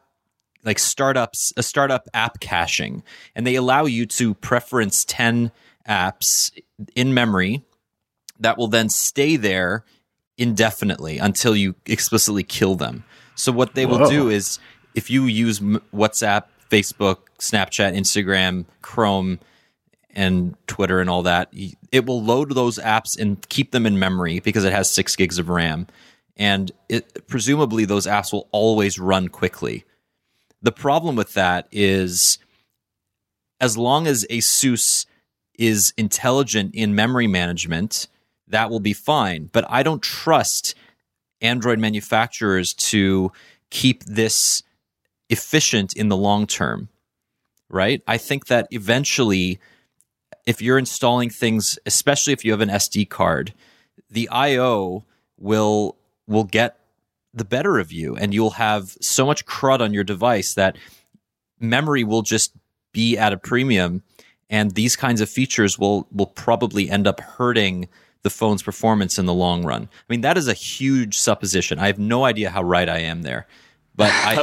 startup app caching, and they allow you to preference 10 apps in memory that will then stay there indefinitely until you explicitly kill them. So what they will do is, if you use WhatsApp, Facebook, Snapchat, Instagram, Chrome, and Twitter and all that, it will load those apps and keep them in memory because it has 6 gigs of RAM. And presumably those apps will always run quickly. The problem with that is, as long as Asus is intelligent in memory management, that will be fine. But I don't trust Android manufacturers to keep this efficient in the long term, right? I think that eventually, if you're installing things, especially if you have an SD card, the I/O will get the better of you, and you'll have so much crud on your device that memory will just be at a premium, and these kinds of features will probably end up hurting the phone's performance in the long run. I mean, that is a huge supposition. I have no idea how right I am there, but I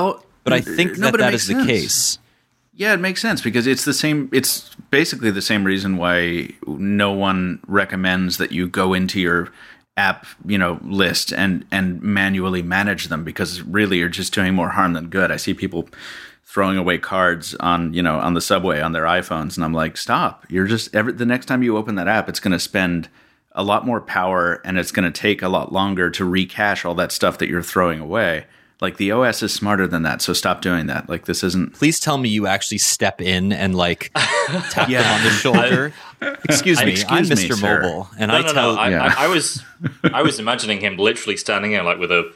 think that is the case. Yeah, it makes sense because it's the same. It's basically the same reason why no one recommends that you go into your app, list and manually manage them, because really you're just doing more harm than good. I see people throwing away cards on the subway on their iPhones, and I'm like, stop. You're just the next time you open that app, it's going to spend a lot more power, and it's going to take a lot longer to recache all that stuff that you're throwing away. Like, the OS is smarter than that, so stop doing that. Like, this isn't... Please tell me you actually step in and, tap them on the shoulder. Excuse me, I'm Mr. Mobile. And I was imagining him literally standing there, with a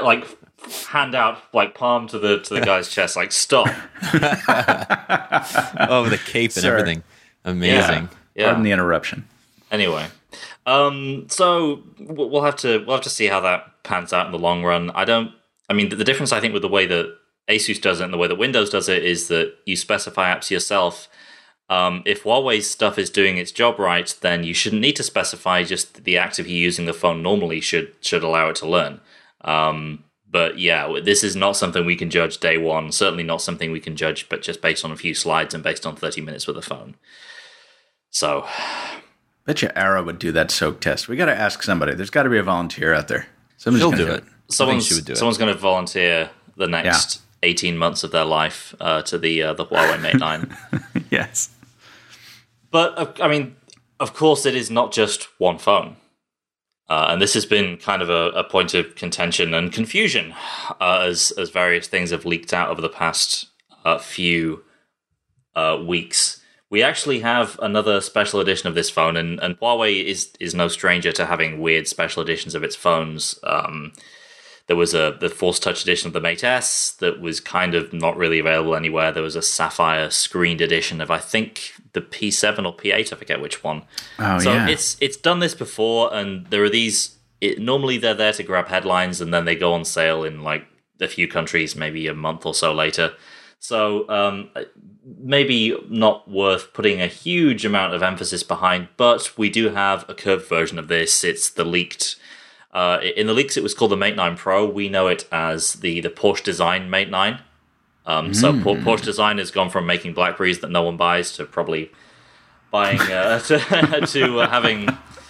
hand out, palm to the guy's chest, stop. Oh, with a cape and everything. Amazing. Yeah. Pardon the interruption. Anyway, so we'll have to see how that pans out in the long run. The difference, I think, with the way that Asus does it and the way that Windows does it is that you specify apps yourself. If Huawei's stuff is doing its job right, then you shouldn't need to specify. Just the act of you using the phone normally should allow it to learn. But yeah, this is not something we can judge day one. Certainly not something we can judge, but just based on a few slides and based on 30 minutes with a phone. So, bet you Ara would do that soak test. We got to ask somebody. There's got to be a volunteer out there. Somebody's going to do it. Someone's going to volunteer the next 18 months of their life to the Huawei Mate 9. Yes. But, of course, it is not just one phone. And this has been kind of a point of contention and confusion as various things have leaked out over the past few weeks. We actually have another special edition of this phone, and Huawei is no stranger to having weird special editions of its phones. There was the Force Touch edition of the Mate S that was kind of not really available anywhere. There was a Sapphire screened edition of, I think, the P7 or P8, I forget which one. Oh, so yeah. It's done this before, and there are these... normally they're there to grab headlines, and then they go on sale in a few countries, maybe a month or so later. So maybe not worth putting a huge amount of emphasis behind, but we do have a curved version of this. It's the leaked... in the leaks, it was called the Mate 9 Pro. We know it as the Porsche design Mate 9. So Porsche design has gone from making BlackBerries that no one buys to probably buying to having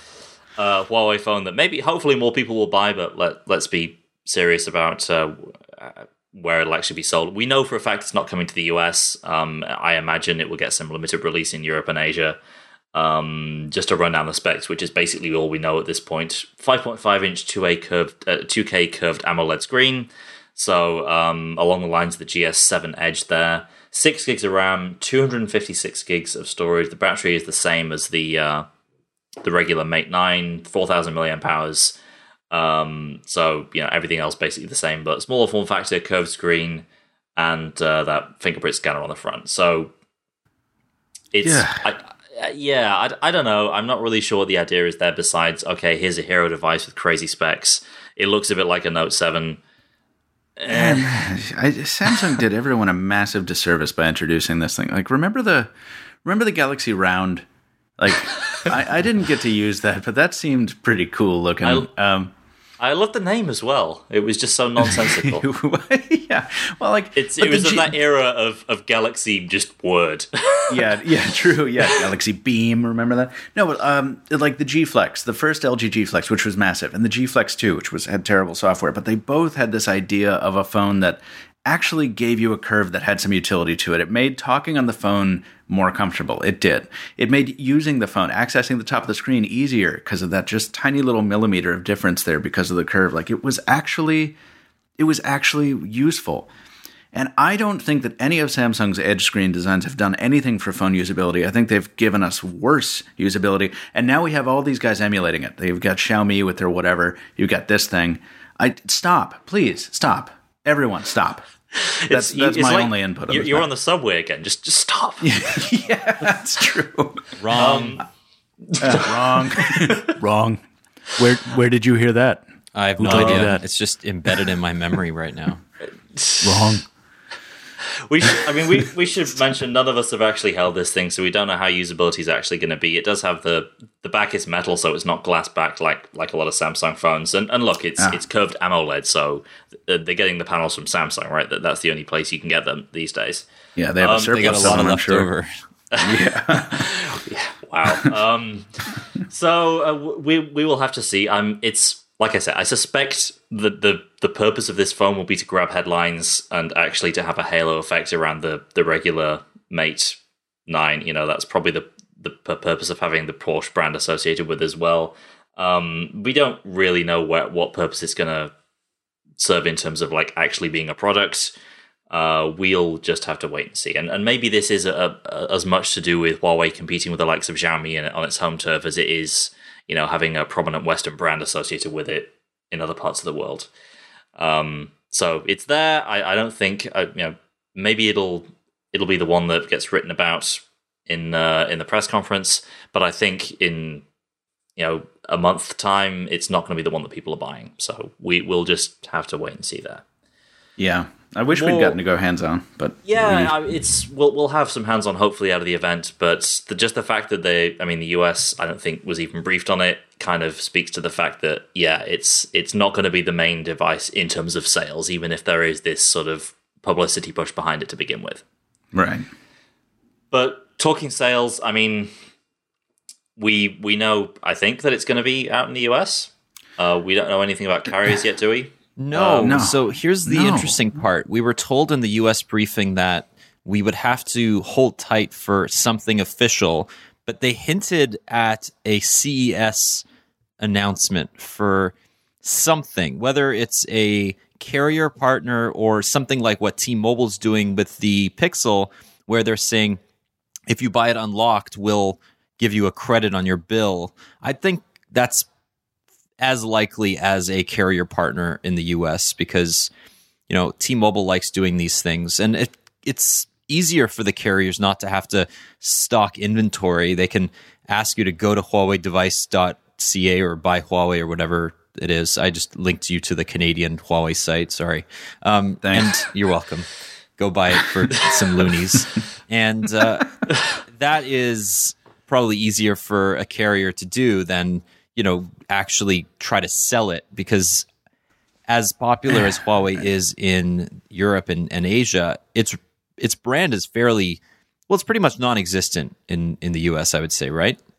Huawei phone that hopefully more people will buy, but let's be serious about where it'll actually be sold. We know for a fact it's not coming to the US. I imagine it will get some limited release in Europe and Asia. Just to run down the specs, which is basically all we know at this point. 5.5-inch 2K curved AMOLED screen. So along the lines of the GS7 Edge there. 6 gigs of RAM, 256 gigs of storage. The battery is the same as the regular Mate 9, 4,000 milliamp hours. So, everything else basically the same, but smaller form factor, curved screen, and that fingerprint scanner on the front. So it's... Yeah. I don't know. I'm not really sure what the idea is there besides, okay, here's a hero device with crazy specs. It looks a bit like a Note 7. And Samsung did everyone a massive disservice by introducing this thing. Like, remember the Galaxy Round? Like, I didn't get to use that, but that seemed pretty cool looking. I love the name as well. It was just so nonsensical. Yeah, well, like it was of that era of Galaxy just word. yeah, true. Yeah, Galaxy Beam. Remember that? No, but like the G Flex, the first LG G Flex, which was massive, and the G Flex 2, which had terrible software, but they both had this idea of a phone that actually gave you a curve that had some utility to it. It made talking on the phone more comfortable. It did. It made using the phone, accessing the top of the screen easier because of that just tiny little millimeter of difference there because of the curve. Like it was actually useful. And I don't think that any of Samsung's Edge screen designs have done anything for phone usability. I think they've given us worse usability. And now we have all these guys emulating it. They've got Xiaomi with their whatever. You've got this thing. Stop. Please, stop. Everyone, stop. That's my only input. You're on the subway again. Just stop. Yeah, that's true. Wrong. Wrong. Where did you hear that? I have no idea. It's just embedded in my memory right now. Wrong. We should mention none of us have actually held this thing, so we don't know how usability is actually going to be. It does have the back is metal, so it's not glass backed like a lot of Samsung phones. And look, it's curved AMOLED, so they're getting the panels from Samsung, right? That's the only place you can get them these days. Yeah, they have a surplus. They got a lot of left over. Yeah. Wow. So we will have to see. It's like I said, I suspect the purpose of this phone will be to grab headlines and actually to have a halo effect around the regular Mate 9. That's probably the purpose of having the Porsche brand associated with as well. We don't really know what purpose it's going to serve in terms of like actually being a product. We'll just have to wait and see. And maybe this is as much to do with Huawei competing with the likes of Xiaomi on its home turf as it is, having a prominent Western brand associated with it in other parts of the world. So it's there. I don't think, maybe it'll be the one that gets written about in the press conference, but I think in a month's time, it's not going to be the one that people are buying. So we'll just have to wait and see there. Yeah. I wish we'd gotten to go hands-on, but... Yeah, we'll have some hands-on hopefully out of the event, but just the fact that the US, I don't think, was even briefed on it, kind of speaks to the fact that, it's not going to be the main device in terms of sales, even if there is this sort of publicity push behind it to begin with. Right. But talking sales, we know, I think, that it's going to be out in the US. We don't know anything about carriers yet, do we? No. So here's the interesting part. We were told in the U.S. briefing that we would have to hold tight for something official, but they hinted at a CES announcement for something, whether it's a carrier partner or something like what T-Mobile's doing with the Pixel, where they're saying, if you buy it unlocked, we'll give you a credit on your bill. I think that's as likely as a carrier partner in the US because, T-Mobile likes doing these things. And it's easier for the carriers not to have to stock inventory. They can ask you to go to HuaweiDevice.ca or buy Huawei or whatever it is. I just linked you to the Canadian Huawei site. Sorry. Thanks. And you're welcome. Go buy it for some loonies. And that is probably easier for a carrier to do than actually try to sell it, because as popular as Huawei is in Europe and Asia, its brand is fairly, it's pretty much non-existent in the US, I would say, right?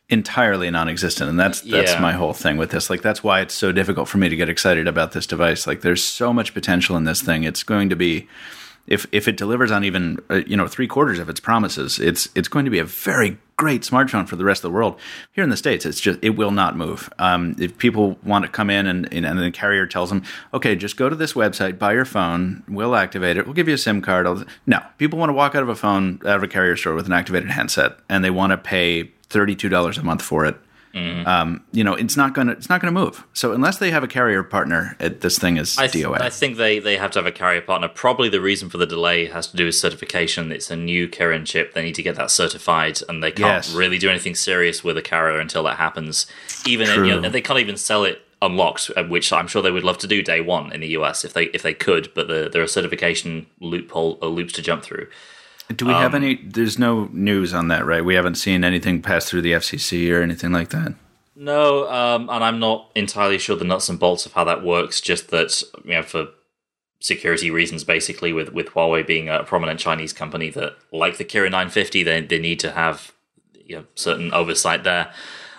entirely non-existent, and that's my whole thing with this. Like, that's why it's so difficult for me to get excited about this device. Like, there's so much potential in this thing. It's going to be, if it delivers on even 3/4 of its promises, it's going to be a very great smartphone for the rest of the world. Here in the States, it will not move. If people want to come in and the carrier tells them, okay, just go to this website, buy your phone, we'll activate it, we'll give you a SIM card. No, people want to walk out of a carrier store with an activated handset, and they want to pay $32 a month for it. It's not gonna move. So unless they have a carrier partner, this thing is DOA. I think they have to have a carrier partner. Probably the reason for the delay has to do with certification. It's a new Kirin chip. They need to get that certified, and they can't really do anything serious with a carrier until that happens. They can't even sell it unlocked, which I'm sure they would love to do day one in the US if they could. But there are certification loops to jump through. Do we have any? There's no news on that, right? We haven't seen anything pass through the FCC or anything like that. No, and I'm not entirely sure the nuts and bolts of how that works. Just that, for security reasons, basically, with Huawei being a prominent Chinese company, that like the Kirin 950, they need to have certain oversight there.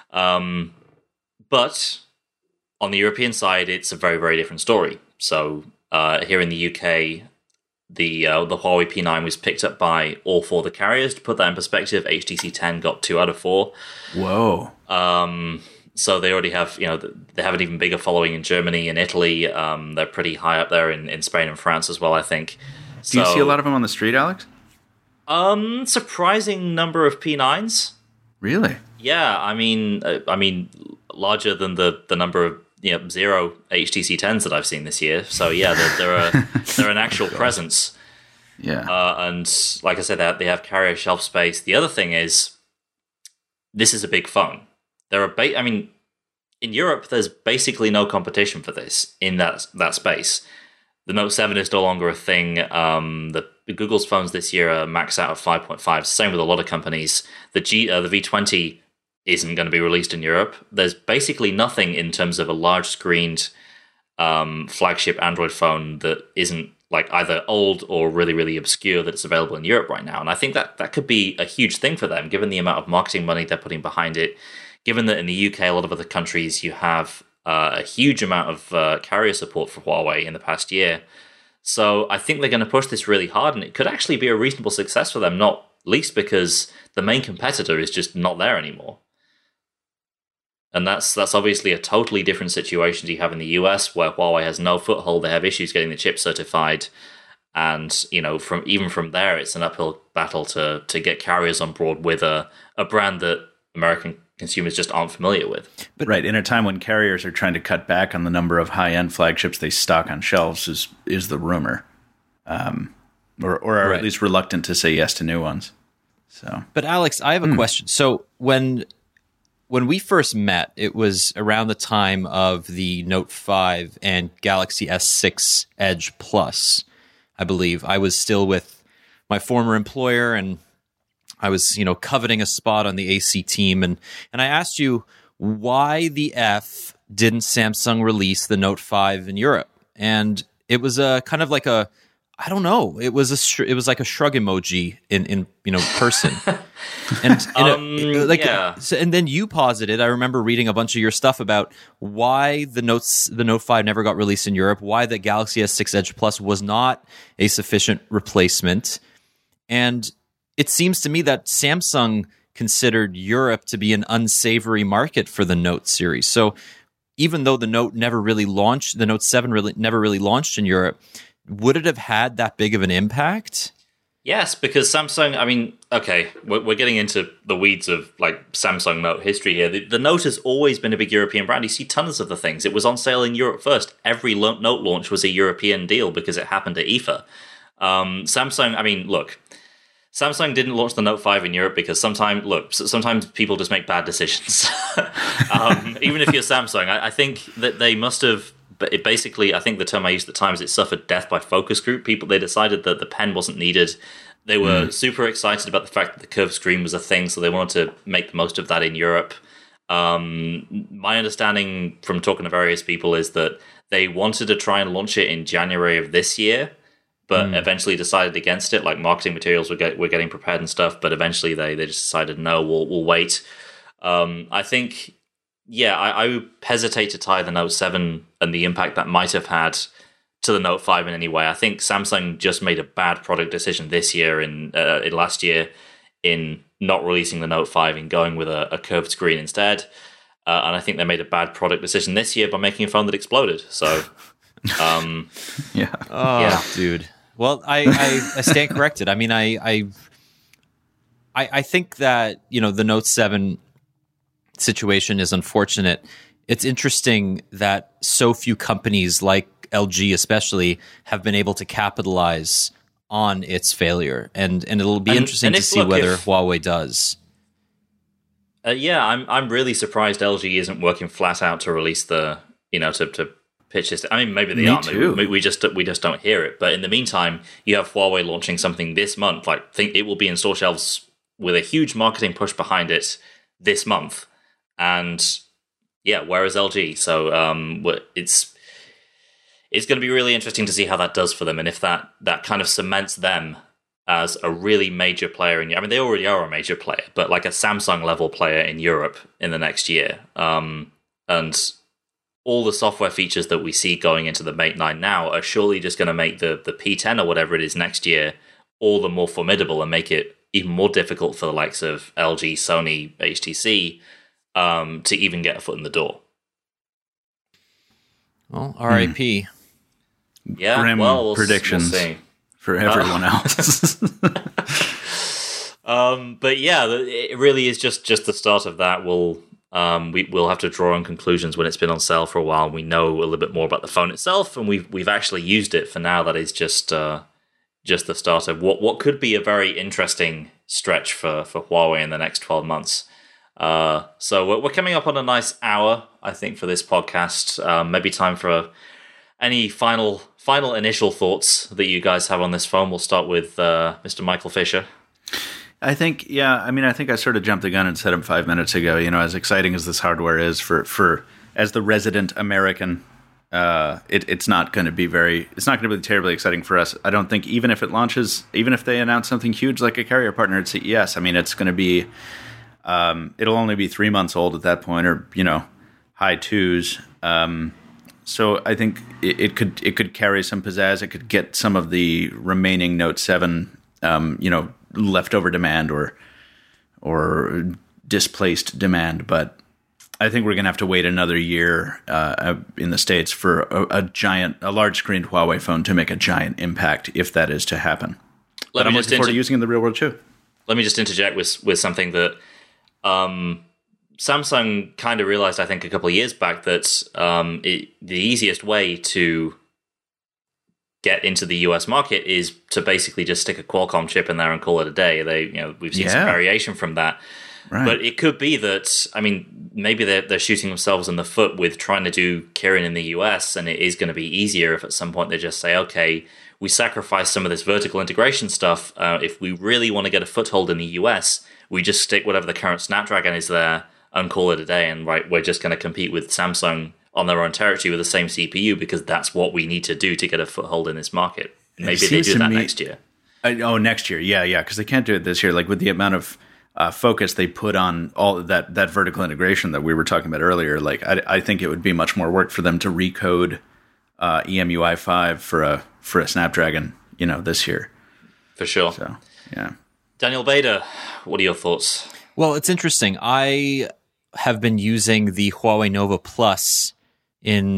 But on the European side, it's a very, very different story. So here in the UK. The Huawei P9 was picked up by all four of the carriers. To put that in perspective, HTC 10 got 2 out of 4. Whoa. So they already have, they have an even bigger following in Germany and Italy. They're pretty high up there in Spain and France as well, I think. Do you see a lot of them on the street, Alex? Surprising number of P9s. Really? Yeah, I mean, larger than the number of 0 HTC 10s that I've seen this year. So yeah, they're an actual presence. Yeah. And like I said, they have carrier shelf space. The other thing is, this is a big phone. In Europe, there's basically no competition for this in that space. The Note 7 is no longer a thing. The Google's phones this year are max out of 5.5. Same with a lot of companies. The V20 isn't going to be released in Europe. There's basically nothing in terms of a large-screened flagship Android phone that isn't like either old or really, really obscure that's available in Europe right now. And I think that could be a huge thing for them, given the amount of marketing money they're putting behind it, given that in the UK, a lot of other countries, you have a huge amount of carrier support for Huawei in the past year. So I think they're going to push this really hard, and it could actually be a reasonable success for them, not least because the main competitor is just not there anymore. And that's obviously a totally different situation to you have in the US, where Huawei has no foothold. They have issues getting the chip certified. And, from there, it's an uphill battle to get carriers on board with a brand that American consumers just aren't familiar with. But right, in a time when carriers are trying to cut back on the number of high-end flagships they stock on shelves is the rumor. Or are right. At least reluctant to say yes to new ones. So, but Alex, I have a question. So when we first met, it was around the time of the Note 5 and Galaxy S6 Edge Plus, I believe. I was still with my former employer, and I was, coveting a spot on the AC team. And I asked you, why the F didn't Samsung release the Note 5 in Europe? And it was a kind of like a, I don't know. It was like a shrug emoji in person, and then you posited. I remember reading a bunch of your stuff about why the Note 5 never got released in Europe, why the Galaxy S6 Edge Plus was not a sufficient replacement, and it seems to me that Samsung considered Europe to be an unsavory market for the Note series. So even though the Note never really launched, the Note 7 never really launched in Europe. Would it have had that big of an impact? Yes, because Samsung, we're getting into the weeds of like Samsung Note history here. The Note has always been a big European brand. You see tons of the things. It was on sale in Europe first. Every Note launch was a European deal because it happened at IFA. Samsung didn't launch the Note 5 in Europe because sometimes people just make bad decisions. Even if you're Samsung, I think that they must have. But I think the term I used at the time is it suffered death by focus group. They decided that the pen wasn't needed. They were super excited about the fact that the curved screen was a thing, so they wanted to make the most of that in Europe. My understanding from talking to various people is that they wanted to try and launch it in January of this year, but eventually decided against it. Like marketing materials were getting prepared and stuff, but eventually they just decided, no, we'll wait. I think, yeah, I would hesitate to tie the Note 7 and the impact that might have had to the Note 5 in any way. I think Samsung just made a bad product decision this year in last year in not releasing the Note 5 and going with a curved screen instead. And I think they made a bad product decision this year by making a phone that exploded. So, yeah, dude. Well, I stand corrected. I mean, I think that, the Note 7 situation is unfortunate. It's interesting that so few companies, like LG especially, have been able to capitalize on its failure, and it'll be interesting to see whether Huawei does. I'm really surprised LG isn't working flat out to release to pitch this. I mean, maybe they are. Maybe we just don't hear it. But in the meantime, you have Huawei launching something this month. Like, think it will be in store shelves with a huge marketing push behind it this month. And yeah, where is LG? So it's going to be really interesting to see how that does for them, and if that kind of cements them as a really major player I mean, they already are a major player, but like a Samsung level player in Europe in the next year. And all the software features that we see going into the Mate 9 now are surely just going to make the P10 or whatever it is next year all the more formidable and make it even more difficult for the likes of LG, Sony, HTC to even get a foot in the door. Well, RIP. Yeah, Grim predictions for everyone else. But yeah, it really is just the start of that. We'll have to draw on conclusions when it's been on sale for a while. And we know a little bit more about the phone itself, and we've actually used it. For now, that is just the start of what could be a very interesting stretch for Huawei in the next 12 months. So we're coming up on a nice hour, I think, for this podcast. Maybe time for any final initial thoughts that you guys have on this phone. We'll start with Mr. Michael Fisher. I think I sort of jumped the gun and said it 5 minutes ago. As exciting as this hardware is for as the resident American, it's not going to be terribly exciting for us. I don't think, even if it launches, even if they announce something huge like a carrier partner at CES, I mean, it's going to be, it'll only be 3 months old at that point, or high twos. So I think it could carry some pizzazz. It could get some of the remaining Note 7, leftover demand or displaced demand. But I think we're going to have to wait another year in the States for a large-screened Huawei phone to make a giant impact, if that is to happen. But I'm looking forward to using it in the real world too. Let me just interject with something that Samsung kind of realized, I think, a couple of years back, that the easiest way to get into the US market is to basically just stick a Qualcomm chip in there and call it a day. We've seen some variation from that. Right. But it could be that, I mean, maybe they're shooting themselves in the foot with trying to do Kirin in the US, and it is going to be easier if at some point they just say, okay, we sacrifice some of this vertical integration stuff. If we really want to get a foothold in the US, we just stick whatever the current Snapdragon is there and call it a day. And we're just going to compete with Samsung on their own territory with the same CPU because that's what we need to do to get a foothold in this market. Maybe they do that next year. Next year. Yeah. Because they can't do it this year. Like, with the amount of focus they put on all of that vertical integration that we were talking about earlier, like I think it would be much more work for them to recode EMUI 5 for a Snapdragon, this year. For sure. So, yeah. Daniel Bader, what are your thoughts? Well, it's interesting. I have been using the Huawei Nova Plus in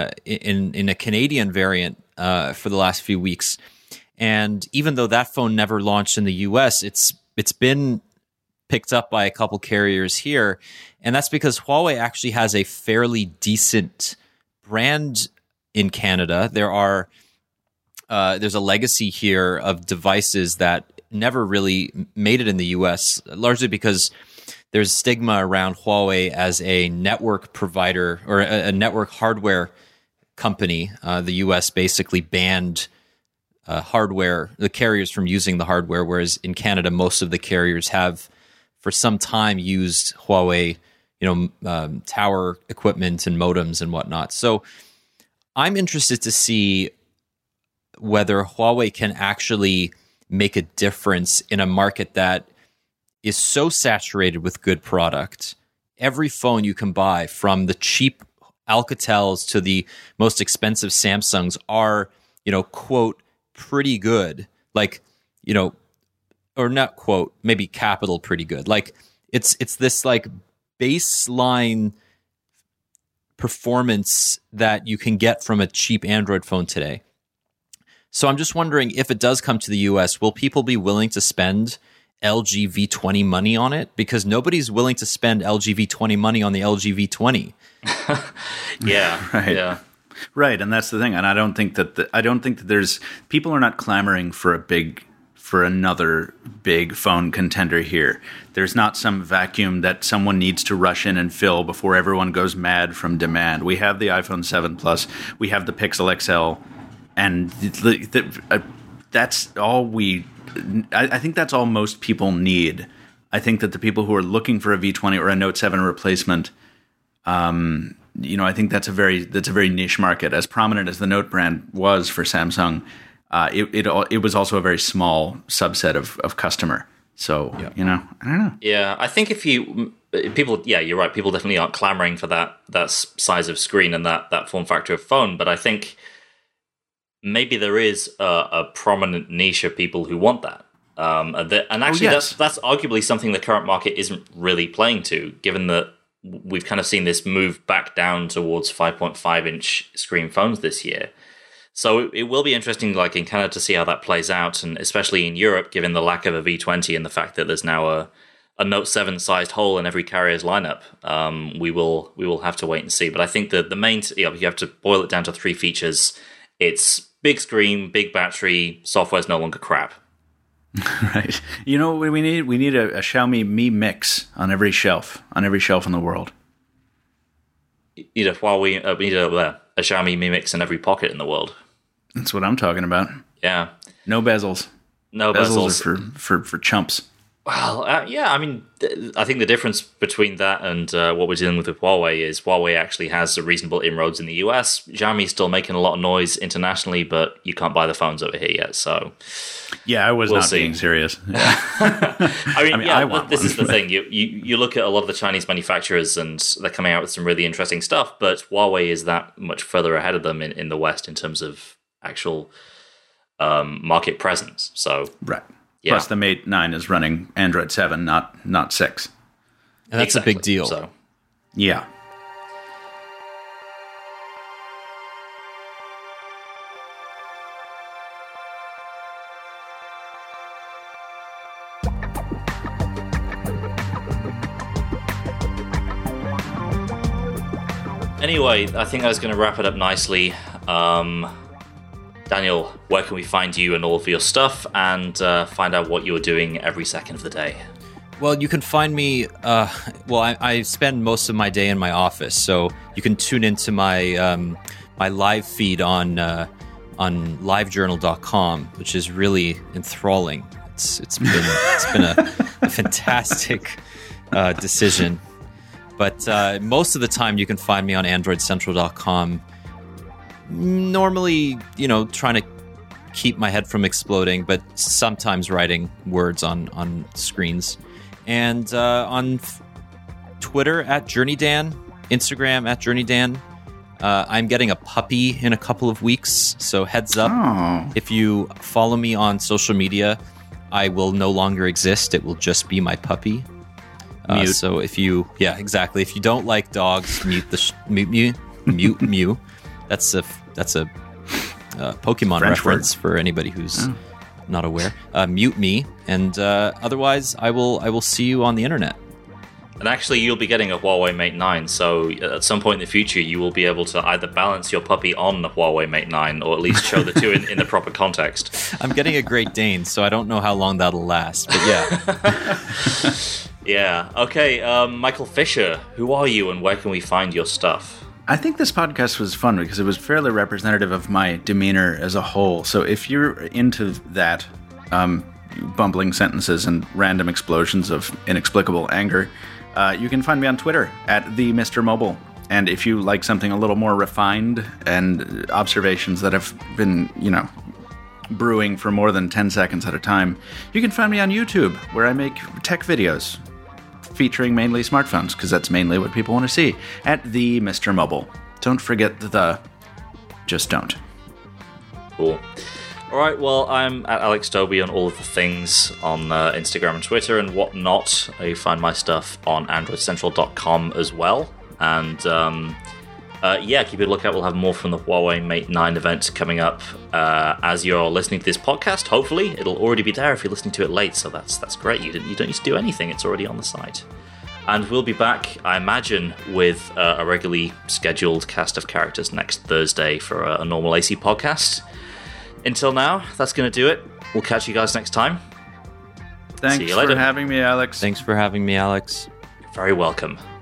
a Canadian variant for the last few weeks, and even though that phone never launched in the US, it's been picked up by a couple carriers here, and that's because Huawei actually has a fairly decent brand in Canada. There's a legacy here of devices that never really made it in the US, largely because there's stigma around Huawei as a network provider or a network hardware company. The US basically banned the carriers from using the hardware, whereas in Canada, most of the carriers have for some time used Huawei, tower equipment and modems and whatnot. So I'm interested to see whether Huawei can actually make a difference in a market that is so saturated with good product every phone you can buy, from the cheap Alcatels to the most expensive Samsungs, are, quote, pretty good. Like, or not quote, maybe capital pretty good. Like it's this like baseline performance that you can get from a cheap Android phone today. So I'm just wondering, if it does come to the US, will people be willing to spend LG V20 money on it? Because nobody's willing to spend LG V20 money on the LG V20. Yeah. Right. Yeah. Right, and that's the thing. And I don't think that there's people are not clamoring for another big phone contender here. There's not some vacuum that someone needs to rush in and fill before everyone goes mad from demand. We have the iPhone 7 Plus, we have the Pixel XL, and that's all I think that's all most people need. I think that the people who are looking for a V20 or a Note 7 replacement, I think that's a very niche market. As prominent as the Note brand was for Samsung, it was also a very small subset of customer. So, I don't know. Yeah, I think you're right. People definitely aren't clamoring for that size of screen and that form factor of phone. But I think maybe there is a prominent niche of people who want that. And actually, that's arguably something the current market isn't really playing to, given that we've kind of seen this move back down towards 5.5-inch screen phones this year. So it will be interesting, like in Canada, to see how that plays out, and especially in Europe, given the lack of a V20 and the fact that there's now a Note 7 sized hole in every carrier's lineup. We will have to wait and see. But I think that the main, you have to boil it down to three features. It's big screen, big battery, software's no longer crap. Right. You know what we need? We need a Xiaomi Mi Mix on every shelf in the world. We need a Xiaomi Mi Mix in every pocket in the world. That's what I'm talking about. Yeah. No bezels. No bezels. Are for chumps. Well, I mean, I think the difference between that and what we're dealing with Huawei is Huawei actually has a reasonable inroads in the US. Xiaomi's still making a lot of noise internationally, but you can't buy the phones over here yet. So, yeah, I was not being serious. Yeah. I want this is the thing. You look at a lot of the Chinese manufacturers, and they're coming out with some really interesting stuff. But Huawei is that much further ahead of them in the West in terms of actual market presence. So, right. Yeah. Plus, the Mate 9 is running Android 7, not 6. And that's exactly a big deal. So, yeah. Anyway, I think I was going to wrap it up nicely. Daniel, where can we find you and all of your stuff, and find out what you're doing every second of the day? Well, you can find me. I spend most of my day in my office, so you can tune into my my live feed on livejournal.com, which is really enthralling. It's been a fantastic decision. But most of the time, you can find me on AndroidCentral.com. Normally, trying to keep my head from exploding, but sometimes writing words on screens. And on Twitter at JourneyDan, Instagram at JourneyDan. I'm getting a puppy in a couple of weeks, so heads up. Oh. If you follow me on social media, I will no longer exist. It will just be my puppy. So if you don't like dogs, mute Mew. That's a Pokemon French reference word for anybody who's not aware. Mute me, and otherwise, I will see you on the internet. And actually, you'll be getting a Huawei Mate 9, so at some point in the future, you will be able to either balance your puppy on the Huawei Mate 9, or at least show the two in the proper context. I'm getting a Great Dane, so I don't know how long that'll last, but yeah. Yeah. Okay, Michael Fisher, who are you and where can we find your stuff? I think this podcast was fun because it was fairly representative of my demeanor as a whole. So if you're into that, bumbling sentences and random explosions of inexplicable anger, you can find me on Twitter at the Mr. Mobile. And if you like something a little more refined and observations that have been, brewing for more than 10 seconds at a time, you can find me on YouTube, where I make tech videos featuring mainly smartphones, because that's mainly what people want to see, at the Mr. Mobile. Don't forget the just don't. Cool. All right, well, I'm at Alex Toby on all of the things on Instagram and Twitter and whatnot. You find my stuff on AndroidCentral.com as well. And keep a lookout. We'll have more from the Huawei Mate 9 event coming up as you're listening to this podcast. Hopefully, it'll already be there if you're listening to it late, so that's great. You don't need to do anything. It's already on the site. And we'll be back, I imagine, with a regularly scheduled cast of characters next Thursday for a normal AC podcast. Until now, that's going to do it. We'll catch you guys next time. Thanks for having me, Alex. Thanks for having me, Alex. You're very welcome.